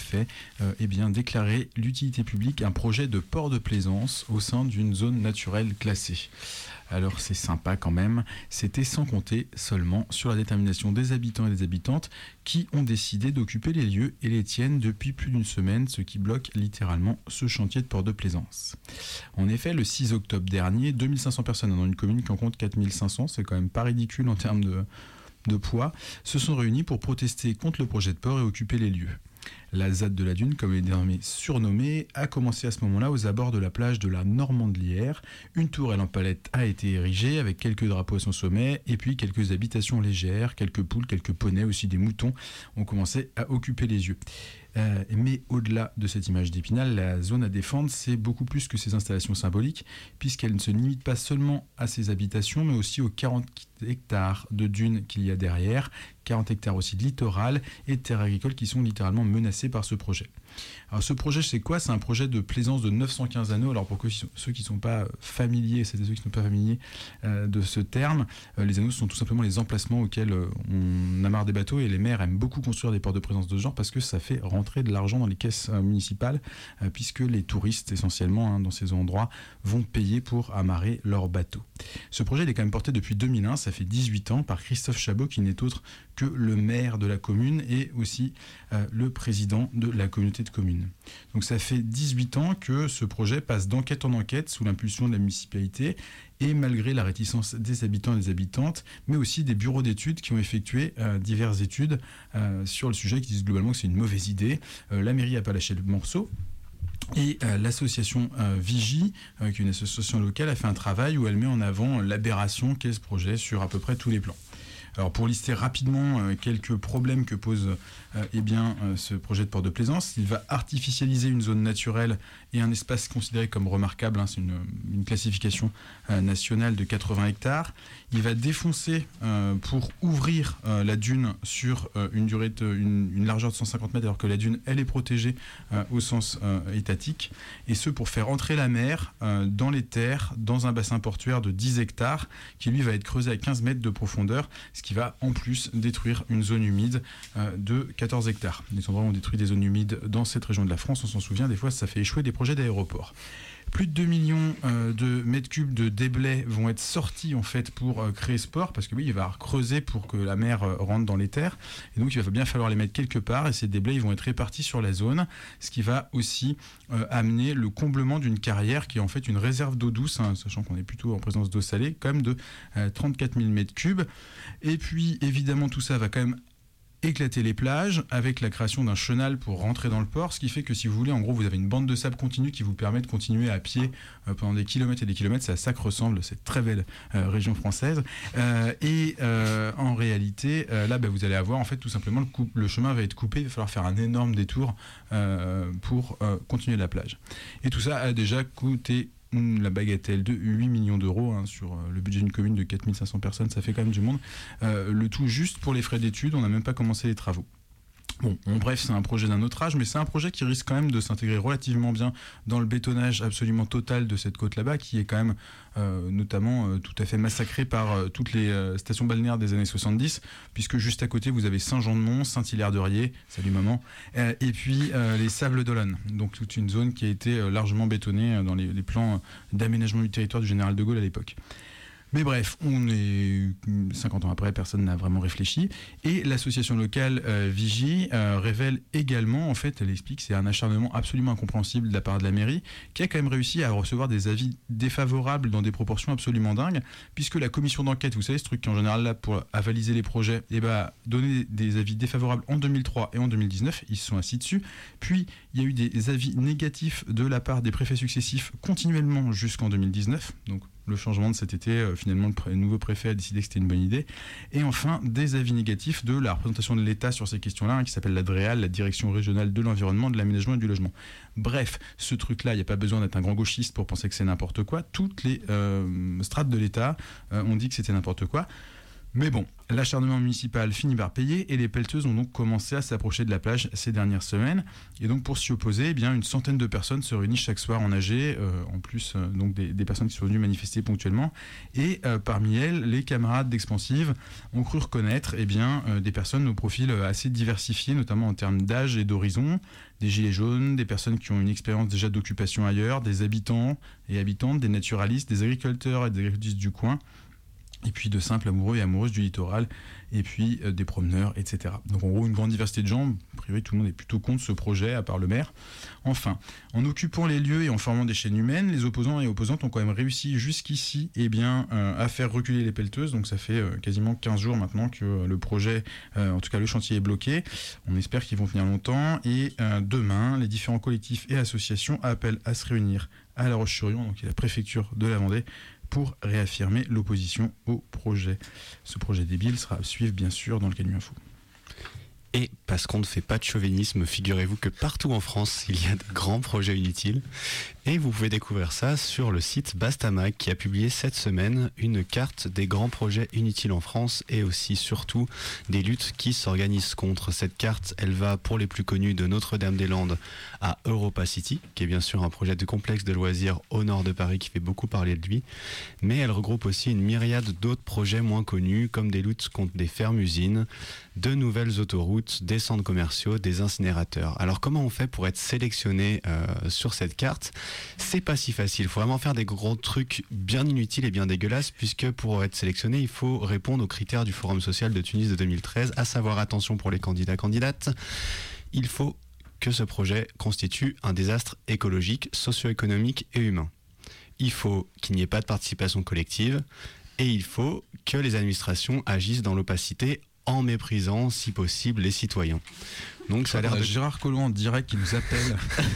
déclaré l'utilité publique un projet de port de plaisance au sein d'une zone naturelle classée. Alors c'est sympa quand même, c'était sans compter seulement sur la détermination des habitants et des habitantes qui ont décidé d'occuper les lieux et les tiennent depuis plus d'une semaine, ce qui bloque littéralement ce chantier de port de plaisance. En effet, le 6 octobre dernier, 2500 personnes dans une commune qui en compte 4500, c'est quand même pas ridicule en termes de poids, se sont réunies pour protester contre le projet de port et occuper les lieux. La ZAD de la Dune, comme elle est désormais surnommée, a commencé à ce moment-là aux abords de la plage de la Normandelière. Une tourelle en palette a été érigée avec quelques drapeaux à son sommet et puis quelques habitations légères, quelques poules, quelques poneys, aussi des moutons ont commencé à occuper les yeux. Mais au-delà de cette image d'Épinal, la zone à défendre, c'est beaucoup plus que ces installations symboliques, puisqu'elle ne se limite pas seulement à ces habitations, mais aussi aux 40 hectares de dunes qu'il y a derrière, 40 hectares aussi de littoral et de terres agricoles qui sont littéralement menacées par ce projet. Alors ce projet, c'est quoi ? C'est un projet de plaisance de 915 anneaux. Alors pour ceux qui ne sont pas familiers, de ce terme, les anneaux sont tout simplement les emplacements auxquels on amarre des bateaux, et les maires aiment beaucoup construire des ports de plaisance de ce genre parce que ça fait rentrer de l'argent dans les caisses municipales, puisque les touristes essentiellement dans ces endroits vont payer pour amarrer leurs bateaux. Ce projet il est quand même porté depuis 2001, ça fait 18 ans, par Christophe Chabot, qui n'est autre que le maire de la commune et aussi le président de la communauté de communes. Donc ça fait 18 ans que ce projet passe d'enquête en enquête sous l'impulsion de la municipalité, et malgré la réticence des habitants et des habitantes, mais aussi des bureaux d'études qui ont effectué diverses études sur le sujet, qui disent globalement que c'est une mauvaise idée. La mairie n'a pas lâché le morceau. Et l'association Vigie, qui est une association locale, a fait un travail où elle met en avant l'aberration qu'est ce projet sur à peu près tous les plans. Alors pour lister rapidement quelques problèmes que pose ce projet de port de plaisance, il va artificialiser une zone naturelle et un espace considéré comme remarquable, c'est une classification nationale de 80 hectares. Il va défoncer pour ouvrir la dune sur une largeur de 150 mètres, alors que la dune, elle est protégée au sens étatique, et ce pour faire entrer la mer dans les terres, dans un bassin portuaire de 10 hectares, qui lui va être creusé à 15 mètres de profondeur, ce qui va en plus détruire une zone humide de 14 hectares. Les endroits où on détruit des zones humides dans cette région de la France, on s'en souvient, des fois ça fait échouer des projets d'aéroports. Plus de 2 millions de mètres cubes de déblais vont être sortis en fait pour créer ce port, parce que oui, il va creuser pour que la mer rentre dans les terres, et donc il va bien falloir les mettre quelque part, et ces déblais ils vont être répartis sur la zone, ce qui va aussi amener le comblement d'une carrière qui est en fait une réserve d'eau douce, sachant qu'on est plutôt en présence d'eau salée, quand même de 34 000 mètres cubes. Et puis évidemment tout ça va quand même éclater les plages avec la création d'un chenal pour rentrer dans le port, ce qui fait que si vous voulez, en gros, vous avez une bande de sable continue qui vous permet de continuer à pied pendant des kilomètres et des kilomètres. C'est à ça que ressemble cette très belle région française. En réalité, là, vous allez avoir en fait tout simplement le chemin va être coupé. Il va falloir faire un énorme détour pour continuer la plage. Et tout ça a déjà coûté la bagatelle de 8 millions d'euros sur le budget d'une commune de 4500 personnes, ça fait quand même du monde. Le tout juste pour les frais d'études, on n'a même pas commencé les travaux. Bon, bref, c'est un projet d'un autre âge, mais c'est un projet qui risque quand même de s'intégrer relativement bien dans le bétonnage absolument total de cette côte là-bas, qui est quand même notamment tout à fait massacrée par toutes les stations balnéaires des années 70, puisque juste à côté, vous avez Saint-Jean-de-Mont, Saint-Hilaire-de-Riez, salut maman, et puis les Sables d'Olonne, donc toute une zone qui a été largement bétonnée dans les plans d'aménagement du territoire du général de Gaulle à l'époque. Mais bref, on est 50 ans après, personne n'a vraiment réfléchi. Et l'association locale Vigie révèle également, en fait, elle explique, c'est un acharnement absolument incompréhensible de la part de la mairie, qui a quand même réussi à recevoir des avis défavorables dans des proportions absolument dingues, puisque la commission d'enquête, vous savez, ce truc qui en général là pour avaliser les projets, donner des avis défavorables en 2003 et en 2019, ils se sont assis dessus. Puis il y a eu des avis négatifs de la part des préfets successifs continuellement jusqu'en 2019, donc le changement de cet été, finalement, le nouveau préfet a décidé que c'était une bonne idée. Et enfin, des avis négatifs de la représentation de l'État sur ces questions-là, qui s'appelle la DREAL, la Direction Régionale de l'Environnement, de l'Aménagement et du Logement. Bref, ce truc-là, il n'y a pas besoin d'être un grand gauchiste pour penser que c'est n'importe quoi. Toutes les strates de l'État ont dit que c'était n'importe quoi. Mais bon, l'acharnement municipal finit par payer et les pelleteuses ont donc commencé à s'approcher de la plage ces dernières semaines. Et donc pour s'y opposer, une centaine de personnes se réunissent chaque soir en AG, en plus donc des personnes qui sont venues manifester ponctuellement. Et parmi elles, les camarades d'Expansive ont cru reconnaître des personnes au profil assez diversifié, notamment en termes d'âge et d'horizon, des gilets jaunes, des personnes qui ont une expérience déjà d'occupation ailleurs, des habitants et habitantes, des naturalistes, des agriculteurs et des agricultrices du coin, et puis de simples amoureux et amoureuses du littoral, et puis des promeneurs, etc. Donc en gros, une grande diversité de gens. A priori, tout le monde est plutôt contre ce projet, à part le maire. Enfin, en occupant les lieux et en formant des chaînes humaines, les opposants et opposantes ont quand même réussi jusqu'ici à faire reculer les pelleteuses. Donc ça fait quasiment 15 jours maintenant que le projet, en tout cas le chantier est bloqué. On espère qu'ils vont tenir longtemps. Et demain, les différents collectifs et associations appellent à se réunir à La Roche-sur-Yon, donc la préfecture de la Vendée, pour réaffirmer l'opposition au projet. Ce projet débile sera à suivre bien sûr dans le Canu Info. Et parce qu'on ne fait pas de chauvinisme, figurez-vous que partout en France, il y a de grands projets inutiles. Et vous pouvez découvrir ça sur le site Bastamag qui a publié cette semaine une carte des grands projets inutiles en France et aussi surtout des luttes qui s'organisent contre. Cette carte, elle va pour les plus connus de Notre-Dame-des-Landes à Europa City, qui est bien sûr un projet de complexe de loisirs au nord de Paris qui fait beaucoup parler de lui. Mais elle regroupe aussi une myriade d'autres projets moins connus comme des luttes contre des fermes-usines, de nouvelles autoroutes, des centres commerciaux, des incinérateurs. Alors comment on fait pour être sélectionné sur cette carte ? C'est pas si facile, il faut vraiment faire des gros trucs bien inutiles et bien dégueulasses, puisque pour être sélectionné, il faut répondre aux critères du Forum social de Tunis de 2013, à savoir, attention pour les candidats-candidates, il faut que ce projet constitue un désastre écologique, socio-économique et humain. Il faut qu'il n'y ait pas de participation collective et il faut que les administrations agissent dans l'opacité en méprisant, si possible, les citoyens. Donc ça a l'air de... Gérard Collomb en direct qui nous appelle.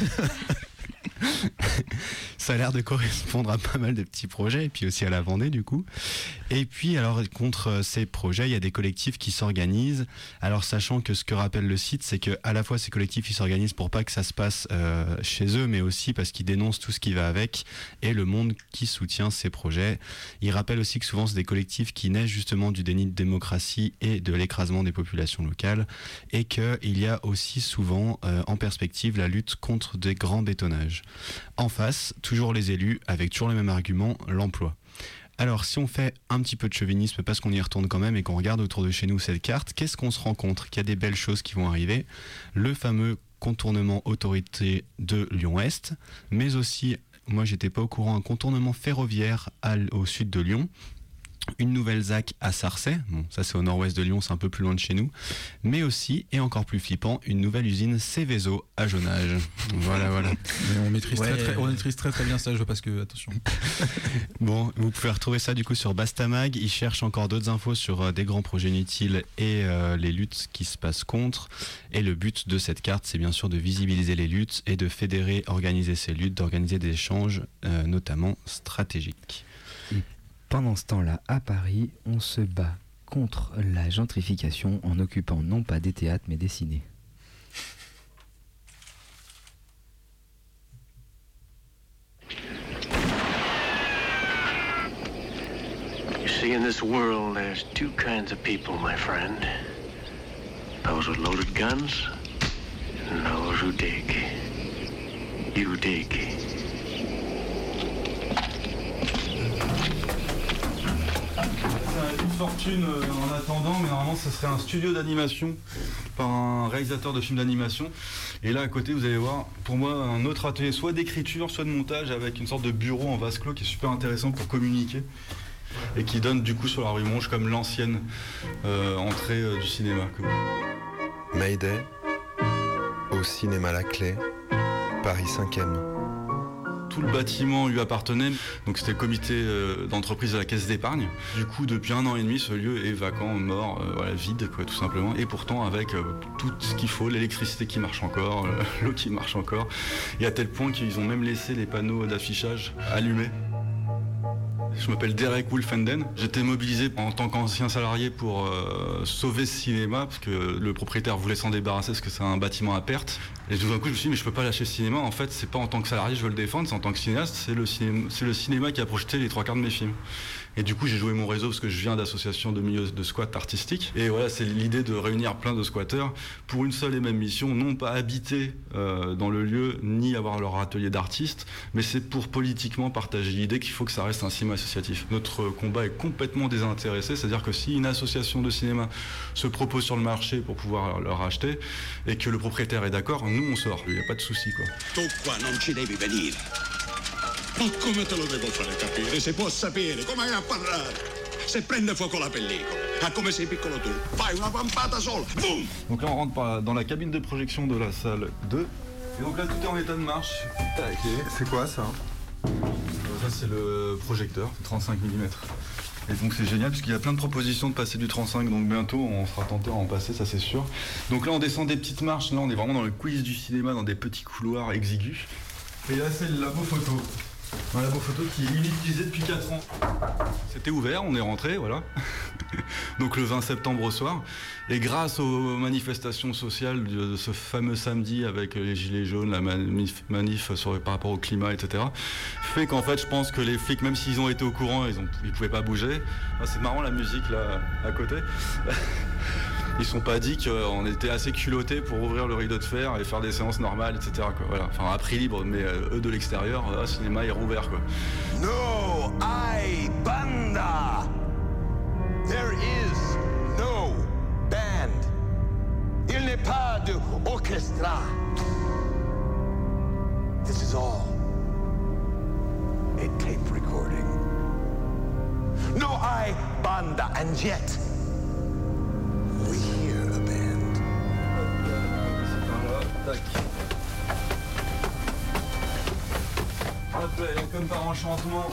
Ça a l'air de correspondre à pas mal de petits projets et puis aussi à la Vendée du coup. Et puis alors contre ces projets, il y a des collectifs qui s'organisent. Alors sachant que ce que rappelle le site, c'est que à la fois ces collectifs ils s'organisent pour pas que ça se passe chez eux, mais aussi parce qu'ils dénoncent tout ce qui va avec et le monde qui soutient ces projets. Ils rappellent aussi que souvent c'est des collectifs qui naissent justement du déni de démocratie et de l'écrasement des populations locales et qu'il y a aussi souvent en perspective la lutte contre des grands bétonnages. En face, toujours les élus, avec toujours les mêmes arguments, l'emploi. Alors, si on fait un petit peu de chauvinisme, parce qu'on y retourne quand même, et qu'on regarde autour de chez nous cette carte, qu'est-ce qu'on se rend compte ? Qu'il y a des belles choses qui vont arriver. Le fameux contournement autorité de Lyon-Est, mais aussi, moi j'étais pas au courant, un contournement ferroviaire au sud de Lyon. une nouvelle ZAC à Sarcey, bon, ça c'est au nord-ouest de Lyon, c'est un peu plus loin de chez nous, mais aussi, et encore plus flippant, une nouvelle usine Céveso à Jonage. Voilà. Mais on maîtrise très bien ça, je veux pas que, attention. Bon, vous pouvez retrouver ça du coup sur Bastamag. Ils cherchent encore d'autres infos sur des grands projets inutiles et les luttes qui se passent contre. Et le but de cette carte, c'est bien sûr de visibiliser les luttes et de fédérer, organiser ces luttes, d'organiser des échanges, notamment stratégiques. Pendant ce temps-là, à Paris, on se bat contre la gentrification en occupant non pas des théâtres mais des cinés. You see, in this world, there's two kinds of people, my friend. Those with loaded guns and those who dig. You dig. Une fortune en attendant, mais normalement ça serait un studio d'animation par un réalisateur de films d'animation. Et là à côté vous allez voir pour moi un autre atelier soit d'écriture soit de montage avec une sorte de bureau en vase clos qui est super intéressant pour communiquer et qui donne du coup sur la rue Monge comme l'ancienne entrée du cinéma. Mayday, au cinéma La Clé, Paris 5e. Tout le bâtiment lui appartenait, donc c'était le comité d'entreprise de la Caisse d'épargne. Du coup, depuis 1 an et demi, ce lieu est vacant, mort, vide, quoi, tout simplement. Et pourtant, avec tout ce qu'il faut, l'électricité qui marche encore, l'eau qui marche encore, et à tel point qu'ils ont même laissé les panneaux d'affichage allumés. Je m'appelle Derek Wolfenden. J'étais mobilisé en tant qu'ancien salarié pour sauver ce cinéma parce que le propriétaire voulait s'en débarrasser parce que c'est un bâtiment à perte. Et tout d'un coup, je me suis dit mais je peux pas lâcher ce cinéma. En fait, c'est pas en tant que salarié je veux le défendre, c'est en tant que cinéaste. C'est le cinéma qui a projeté les 3/4 de mes films. Et du coup, j'ai joué mon réseau parce que je viens d'associations de milieux de squat artistiques. Et voilà, c'est l'idée de réunir plein de squatteurs pour une seule et même mission, non pas habiter dans le lieu, ni avoir leur atelier d'artistes, mais c'est pour politiquement partager l'idée qu'il faut que ça reste un cinéma associatif. Notre combat est complètement désintéressé, c'est-à-dire que si une association de cinéma se propose sur le marché pour pouvoir leur acheter, et que le propriétaire est d'accord, nous on sort, il n'y a pas de souci, quoi. Tu qua non ci devi venire. Ma come te lo devo fare capire? Se può sapere, come hai a parlare? Se prende fuoco la pellicola, ah come sei piccolo tu, fai una vampata sola, boum! Donc là on rentre dans la cabine de projection de la salle 2, et donc là tout est en état de marche. Tac. C'est quoi ça? Ça c'est le projecteur, 35 mm. Et donc c'est génial parce qu'il y a plein de propositions de passer du 35, donc bientôt on sera tenté à en passer, ça c'est sûr. Donc là on descend des petites marches, là on est vraiment dans le quiz du cinéma, dans des petits couloirs exigus. Et là c'est le labo photo. Un labo photo qui est inutilisé depuis 4 ans. C'était ouvert, on est rentré, voilà. Donc le 20 septembre au soir. Et grâce aux manifestations sociales de ce fameux samedi avec les gilets jaunes, la manif par rapport au climat, etc., fait qu'en fait je pense que les flics, même s'ils ont été au courant, ils pouvaient pas bouger. Ah, c'est marrant la musique là à côté. Ils sont pas dit qu'on était assez culottés pour ouvrir le rideau de fer et faire des séances normales, etc., quoi. Voilà. Enfin à prix libre, mais eux de l'extérieur, le cinéma est rouvert, quoi. No hay banda. There is no band. Il n'est pas de orchestra. This is all a tape recording. No hay banda, and yet we hear a band. Tac. Hop là, comme par enchantement,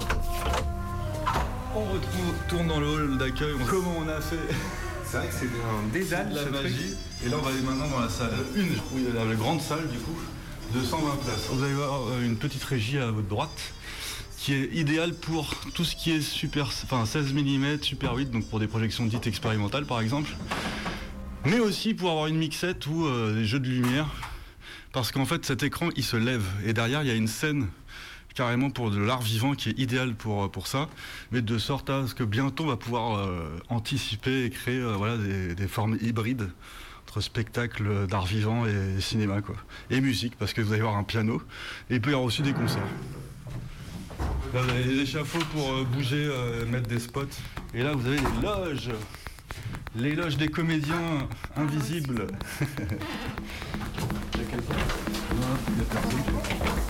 on retourne dans le hall d'accueil. Comment on a fait? C'est vrai que c'est un dédale, la magie. Et là, on va aller maintenant dans la salle 1, où il y a la grande salle du coup, de 120 places. Vous allez voir une petite régie à votre droite, qui est idéale pour tout ce qui est 16 mm, Super 8, donc pour des projections dites expérimentales par exemple, mais aussi pour avoir une mixette ou des jeux de lumière, parce qu'en fait cet écran il se lève, et derrière il y a une scène carrément pour de l'art vivant qui est idéal pour ça, mais de sorte à ce que bientôt on va pouvoir anticiper et créer des formes hybrides entre spectacle d'art vivant et cinéma, quoi. Et musique, parce que vous allez voir un piano, et il peut y avoir aussi des concerts. Là vous avez des échafauds pour bouger, mettre des spots, et là vous avez les loges des comédiens invisibles. Il y a quelqu'un? Non, il y a personne.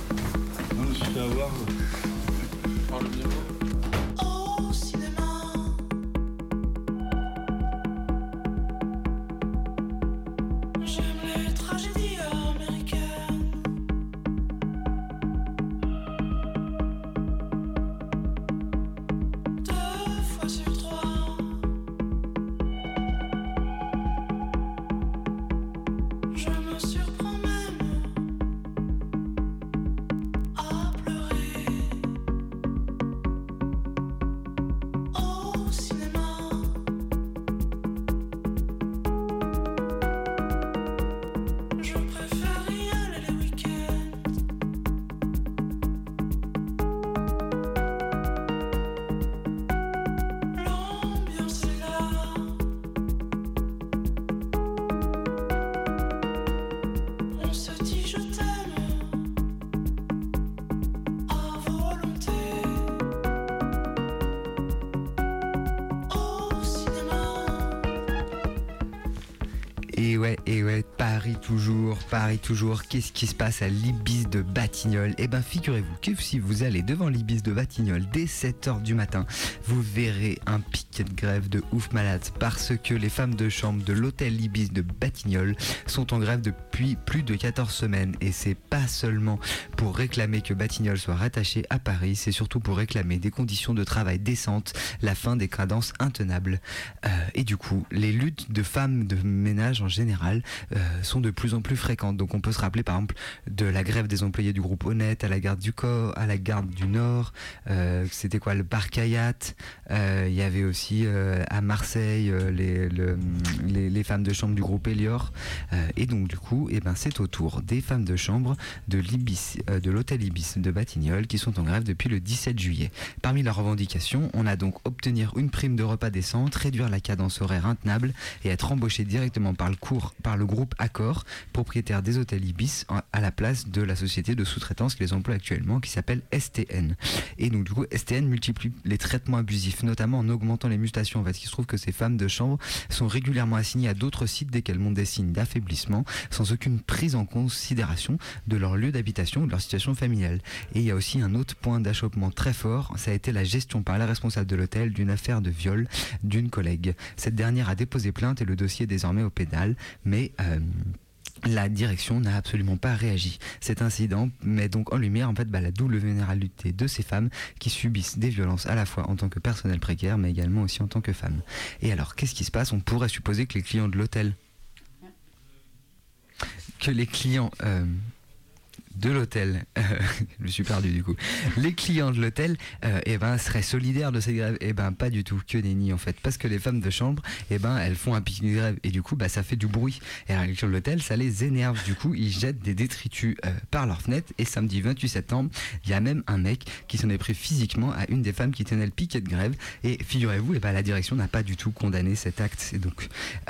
Non, je me suis fait avoir. Parle bien. Au cinéma, Je me surprends même à pleurer au cinéma. Je préfère y aller les week-ends. L'ambiance est là. On se dit je t'aime à volonté au cinéma. Et ouais, Paris toujours. Qu'est-ce qui se passe à l'Ibis de Batignolles? Eh ben, figurez-vous que si vous allez devant l'Ibis de Batignolles dès 7h du matin, vous verrez un piquet de grève de ouf malade parce que les femmes de chambre de l'hôtel Ibis de Batignolles sont en grève depuis plus de 14 semaines. Et c'est pas seulement pour réclamer que Batignolles soit rattaché à Paris, c'est surtout pour réclamer des conditions de travail décentes, la fin des cadences intenables. Et du coup, les luttes de femmes de ménage en général sont de plus en plus fréquentes. Donc on peut se rappeler par exemple de la grève des employés du groupe Honnête à la gare du Corps, à la gare du Nord, c'était quoi, le parc Hayat, il y avait aussi à Marseille les femmes de chambre du groupe Elior, et donc du coup c'est au tour des femmes de chambre de l'Ibis, de l'hôtel Ibis de Batignolles qui sont en grève depuis le 17 juillet. Parmi leurs revendications, on a donc obtenir une prime de repas décente, réduire la cadence horaire intenable et être embauché directement par le groupe Accor, propriétaire des hôtels Ibis, à la place de la société de sous-traitance qui les emploie actuellement, qui s'appelle STN. Et donc du coup, STN multiplie les traitements abusifs, notamment en augmentant les mutations. En fait, il se trouve que ces femmes de chambre sont régulièrement assignées à d'autres sites dès qu'elles montrent des signes d'affaiblissement, sans aucune prise en considération de leur lieu d'habitation ou de leur situation familiale. Et il y a aussi un autre point d'achoppement très fort, ça a été la gestion par la responsable de l'hôtel d'une affaire de viol d'une collègue. Cette dernière a déposé plainte et le dossier est désormais au pénal, mais la direction n'a absolument pas réagi. Cet incident met donc en lumière la double vulnérabilité de ces femmes qui subissent des violences à la fois en tant que personnel précaire mais également aussi en tant que femmes. Et alors qu'est-ce qui se passe? On pourrait supposer que les clients de l'hôtel de l'hôtel, je me suis perdu du coup. Les clients de l'hôtel, seraient solidaires de ces grèves. Pas du tout, que nenni en fait, parce que les femmes de chambre, elles font un pique de grève et du coup, ça fait du bruit. Et alors, les clients de l'hôtel, ça les énerve. Du coup, ils jettent des détritus par leurs fenêtres. Et samedi 28 septembre, il y a même un mec qui s'en est pris physiquement à une des femmes qui tenait le piquet de grève. Et figurez-vous, la direction n'a pas du tout condamné cet acte. Et donc,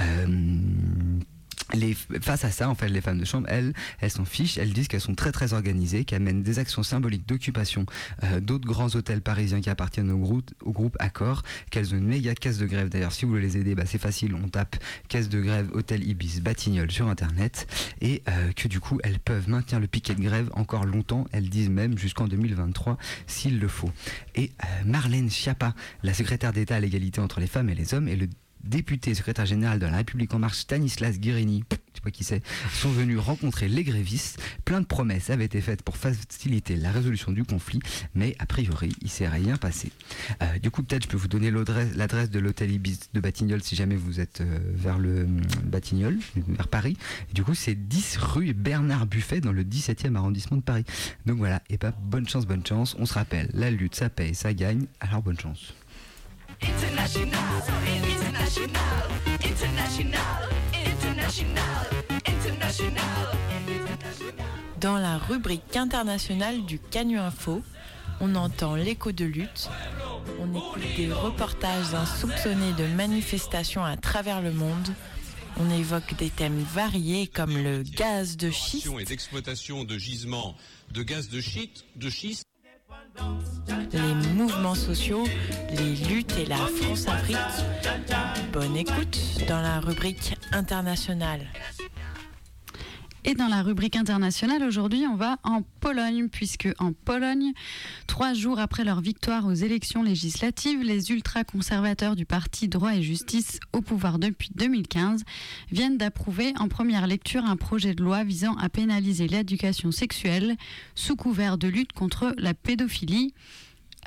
face à ça, en fait, les femmes de chambre, elles s'en fichent. Elles disent qu'elles sont très très organisées, qu'elles mènent des actions symboliques d'occupation d'autres grands hôtels parisiens qui appartiennent au groupe Accor, qu'elles ont une méga caisse de grève. D'ailleurs, si vous voulez les aider, c'est facile, on tape caisse de grève hôtel Ibis Batignolles sur internet, et que du coup elles peuvent maintenir le piquet de grève encore longtemps. Elles disent même jusqu'en 2023 s'il le faut. Et Marlène Schiappa, la secrétaire d'État à l'égalité entre les femmes et les hommes, et le député secrétaire général de la République en marche Stanislas Guérini, je sais pas qui c'est, sont venus rencontrer les grévistes. Plein de promesses avaient été faites pour faciliter la résolution du conflit, mais a priori il s'est rien passé. Du coup, peut-être je peux vous donner l'adresse de l'hôtel Ibis de Batignolles si jamais vous êtes vers le Batignolles, vers Paris. Et du coup, c'est 10 rue Bernard Buffet dans le 17e arrondissement de Paris. Donc voilà, et bonne chance. On se rappelle, la lutte ça paye, ça gagne, alors bonne chance. International, international, international, international, international. Dans la rubrique internationale du Canu Info, on entend l'écho de lutte, on écoute des reportages insoupçonnés de manifestations à travers le monde, on évoque des thèmes variés comme le gaz de schiste et d'exploitation de gisements de gaz de schiste, les mouvements sociaux, les luttes et la France-Afrique. Bonne écoute dans la rubrique internationale. Et dans la rubrique internationale, aujourd'hui, on va en Pologne, puisque en Pologne, 3 jours après leur victoire aux élections législatives, les ultra-conservateurs du parti Droit et Justice, au pouvoir depuis 2015, viennent d'approuver en première lecture un projet de loi visant à pénaliser l'éducation sexuelle sous couvert de lutte contre la pédophilie.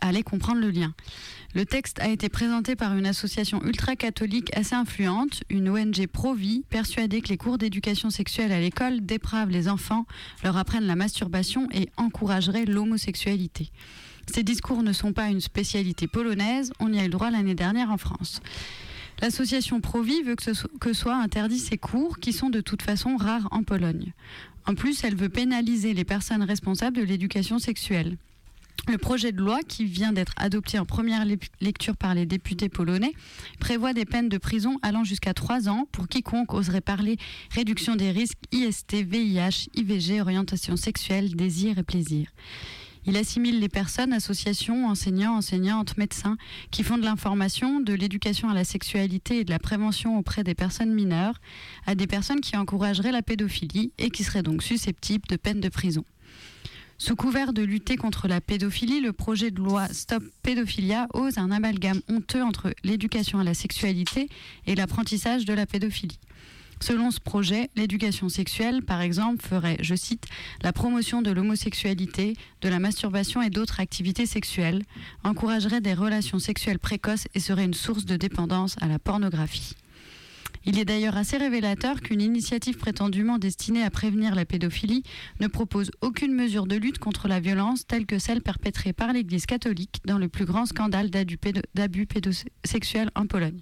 allez comprendre le lien. Le texte a été présenté par une association ultra-catholique assez influente, une ONG pro-vie, persuadée que les cours d'éducation sexuelle à l'école dépravent les enfants, leur apprennent la masturbation et encourageraient l'homosexualité. Ces discours ne sont pas une spécialité polonaise, on y a eu le droit l'année dernière en France. L'association Pro-Vie veut que soient interdits ces cours qui sont de toute façon rares en Pologne. En plus, elle veut pénaliser les personnes responsables de l'éducation sexuelle. Le projet de loi, qui vient d'être adopté en première lecture par les députés polonais, prévoit des peines de prison allant jusqu'à 3 ans pour quiconque oserait parler réduction des risques IST, VIH, IVG, orientation sexuelle, désir et plaisir. Il assimile les personnes, associations, enseignants, enseignantes, médecins, qui font de l'information, de l'éducation à la sexualité et de la prévention auprès des personnes mineures, à des personnes qui encourageraient la pédophilie et qui seraient donc susceptibles de peines de prison. Sous couvert de lutter contre la pédophilie, le projet de loi Stop Pédophilia ose un amalgame honteux entre l'éducation à la sexualité et l'apprentissage de la pédophilie. Selon ce projet, l'éducation sexuelle, par exemple, ferait, je cite, la promotion de l'homosexualité, de la masturbation et d'autres activités sexuelles, encouragerait des relations sexuelles précoces et serait une source de dépendance à la pornographie. Il est d'ailleurs assez révélateur qu'une initiative prétendument destinée à prévenir la pédophilie ne propose aucune mesure de lutte contre la violence telle que celle perpétrée par l'Église catholique dans le plus grand scandale d'abus pédosexuels en Pologne.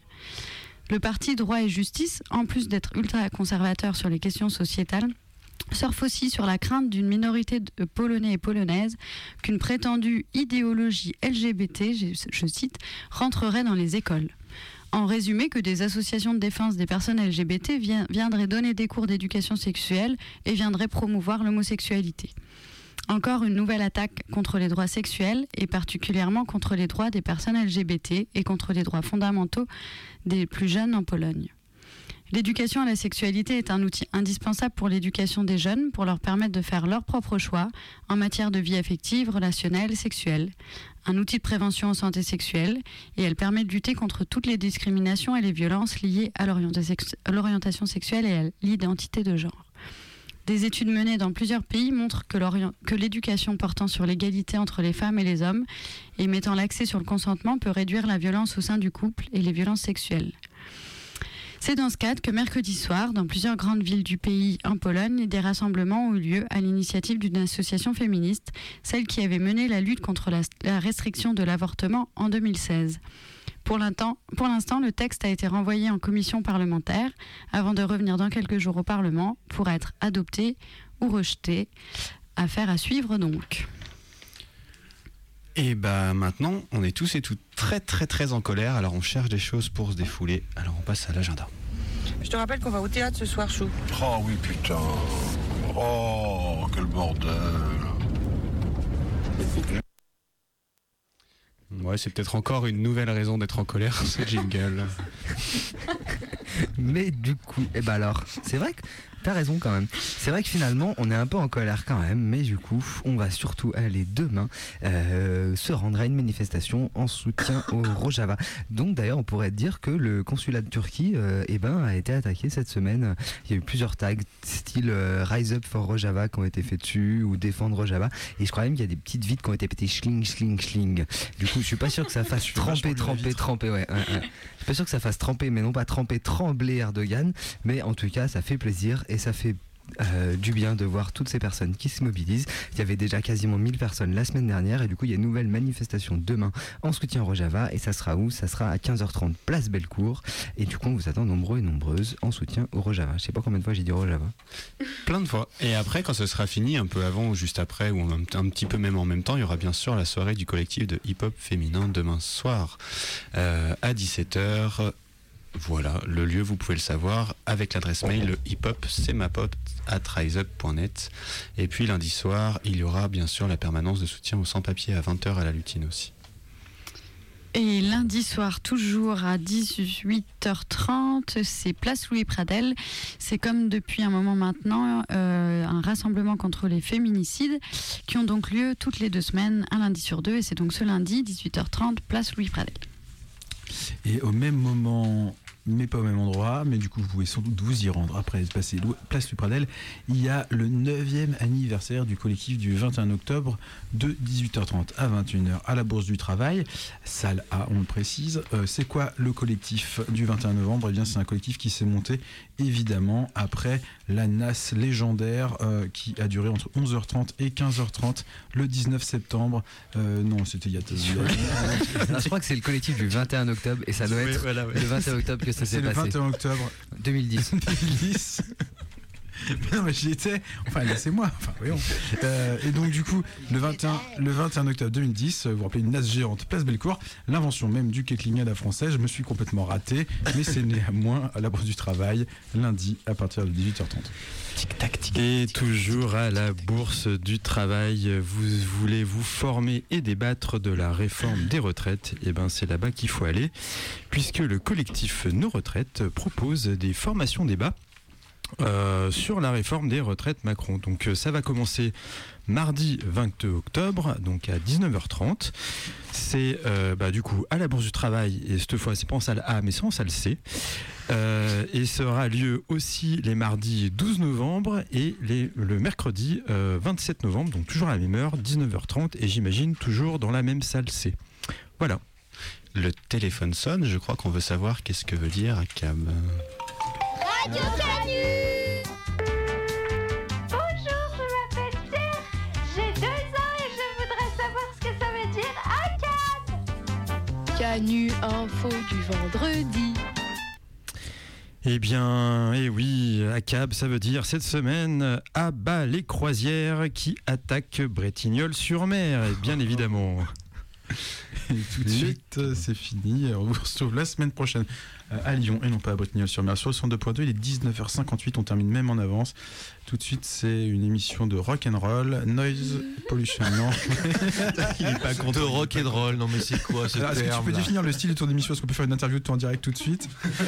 Le parti Droit et Justice, en plus d'être ultra-conservateur sur les questions sociétales, surfe aussi sur la crainte d'une minorité de Polonais et Polonaises qu'une prétendue idéologie LGBT, je cite, rentrerait dans les écoles. En résumé, que des associations de défense des personnes LGBT viendraient donner des cours d'éducation sexuelle et viendraient promouvoir l'homosexualité. Encore une nouvelle attaque contre les droits sexuels et particulièrement contre les droits des personnes LGBT et contre les droits fondamentaux des plus jeunes en Pologne. L'éducation à la sexualité est un outil indispensable pour l'éducation des jeunes, pour leur permettre de faire leurs propres choix en matière de vie affective, relationnelle, sexuelle. Un outil de prévention en santé sexuelle, et elle permet de lutter contre toutes les discriminations et les violences liées à l'orientation sexuelle et à l'identité de genre. Des études menées dans plusieurs pays montrent que l'éducation portant sur l'égalité entre les femmes et les hommes et mettant l'accent sur le consentement peut réduire la violence au sein du couple et les violences sexuelles. C'est dans ce cadre que mercredi soir, dans plusieurs grandes villes du pays en Pologne, des rassemblements ont eu lieu à l'initiative d'une association féministe, celle qui avait mené la lutte contre la restriction de l'avortement en 2016. Pour l'instant, le texte a été renvoyé en commission parlementaire avant de revenir dans quelques jours au Parlement pour être adopté ou rejeté. Affaire à suivre donc. Et maintenant, on est tous et toutes très très très en colère, alors on cherche des choses pour se défouler. Alors on passe à l'agenda. Je te rappelle qu'on va au théâtre ce soir, Chou. Oh oui, putain. Oh, quel bordel. Ouais, c'est peut-être encore une nouvelle raison d'être en colère, ce jingle. Mais du coup, alors, c'est vrai que t'as raison quand même. C'est vrai que finalement, on est un peu en colère quand même, mais du coup, on va surtout aller demain se rendre à une manifestation en soutien au Rojava. Donc d'ailleurs, on pourrait dire que le consulat de Turquie a été attaqué cette semaine. Il y a eu plusieurs tags style Rise Up for Rojava qui ont été faits dessus, ou Défendre Rojava. Et je crois même qu'il y a des petites vitres qui ont été pétées schling, schling, schling. Du coup, je suis pas sûr que ça fasse tremper, ouais. Je suis pas sûr que ça fasse tremper, mais non pas trembler Erdogan. Mais en tout cas, ça fait plaisir. Et ça fait du bien de voir toutes ces personnes qui se mobilisent. Il y avait déjà quasiment 1000 personnes la semaine dernière et du coup il y a une nouvelle manifestation demain en soutien au Rojava et ça sera où ? Ça sera à 15h30 place Bellecour et du coup on vous attend nombreux et nombreuses en soutien au Rojava. Je sais pas combien de fois j'ai dit Rojava. Plein de fois. Et après quand ce sera fini, un peu avant ou juste après ou un petit peu même en même temps, il y aura bien sûr la soirée du collectif de hip-hop féminin demain soir à 17h. Voilà, le lieu vous pouvez le savoir avec l'adresse mail le hiphop c'est ma pote @riseup.net. Et puis lundi soir il y aura bien sûr la permanence de soutien aux sans-papiers à 20h à la Lutine aussi. Et lundi soir, toujours à 18h30, c'est place Louis Pradel. C'est comme depuis un moment maintenant un rassemblement contre les féminicides qui ont donc lieu toutes les 2 semaines, un lundi sur 2. Et c'est donc ce lundi, 18h30, place Louis Pradel. Et au même moment mais pas au même endroit. Mais du coup, vous pouvez sans doute vous y rendre après être passé place du Pradel. Il y a le 9e anniversaire du collectif du 21 octobre de 18h30 à 21h à la Bourse du Travail, salle A, on le précise. C'est quoi le collectif du 21 novembre ? Eh bien, c'est un collectif qui s'est monté évidemment après la NAS légendaire qui a duré entre 11h30 et 15h30 le 19 septembre. Non, c'était il y a... Je crois que c'est le collectif du 21 octobre et ça doit être le 21 octobre que ça s'est passé. C'est le 21 octobre 2010. 2010. Non mais j'y étais, enfin laissez-moi, enfin voyons. Et donc du coup, le 21 octobre 2010, vous vous rappelez, une NAS géante, place Bellecour, l'invention même du Kettling à la française. Je me suis complètement raté, mais c'est néanmoins à la Bourse du Travail, lundi à partir de 18h30. Et toujours à la Bourse du Travail, vous voulez vous former et débattre de la réforme des retraites, et ben c'est là-bas qu'il faut aller, puisque le collectif Nos Retraites propose des formations débats sur la réforme des retraites Macron. Donc ça va commencer mardi 22 octobre, donc à 19h30. C'est du coup à la Bourse du Travail, et cette fois c'est pas en salle A mais c'est en salle C. Et ça aura lieu aussi les mardis 12 novembre et le mercredi 27 novembre, donc toujours à la même heure, 19h30, et j'imagine toujours dans la même salle C. Voilà. Le téléphone sonne, je crois qu'on veut savoir qu'est-ce que veut dire ACAB. Radio Canu. Bonjour, je m'appelle Pierre, j'ai 2 ans et je voudrais savoir ce que ça veut dire ACAB. Canu info du vendredi. Eh bien, oui, ACAB, ça veut dire cette semaine, à bas les croisières qui attaquent Bretignolles-sur-Mer, et bien évidemment. Et tout de suite, c'est fini. On vous retrouve la semaine prochaine à Lyon et non pas à Bretignolles-sur-Mer sur le 102.2. Il est 19h58, on termine même en avance. Tout de suite, c'est une émission de rock'n'roll, noise pollution. Non, il est pas content de rock'n'roll. Non mais c'est quoi ce terme? Est-ce que tu peux définir le style de ton émission? Est-ce qu'on peut faire une interview de toi en direct tout de suite?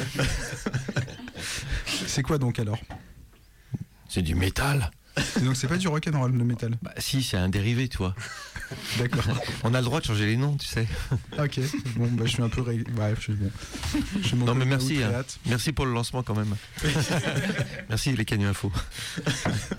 C'est quoi donc alors? C'est du métal. Et donc c'est pas du rock'n'roll le métal? Bah si, c'est un dérivé, tu vois. D'accord. On a le droit de changer les noms, tu sais. Ok. Bon, bah je suis un peu bref, je suis bon. Non mais merci, merci pour le lancement quand même. Merci les Canu Info.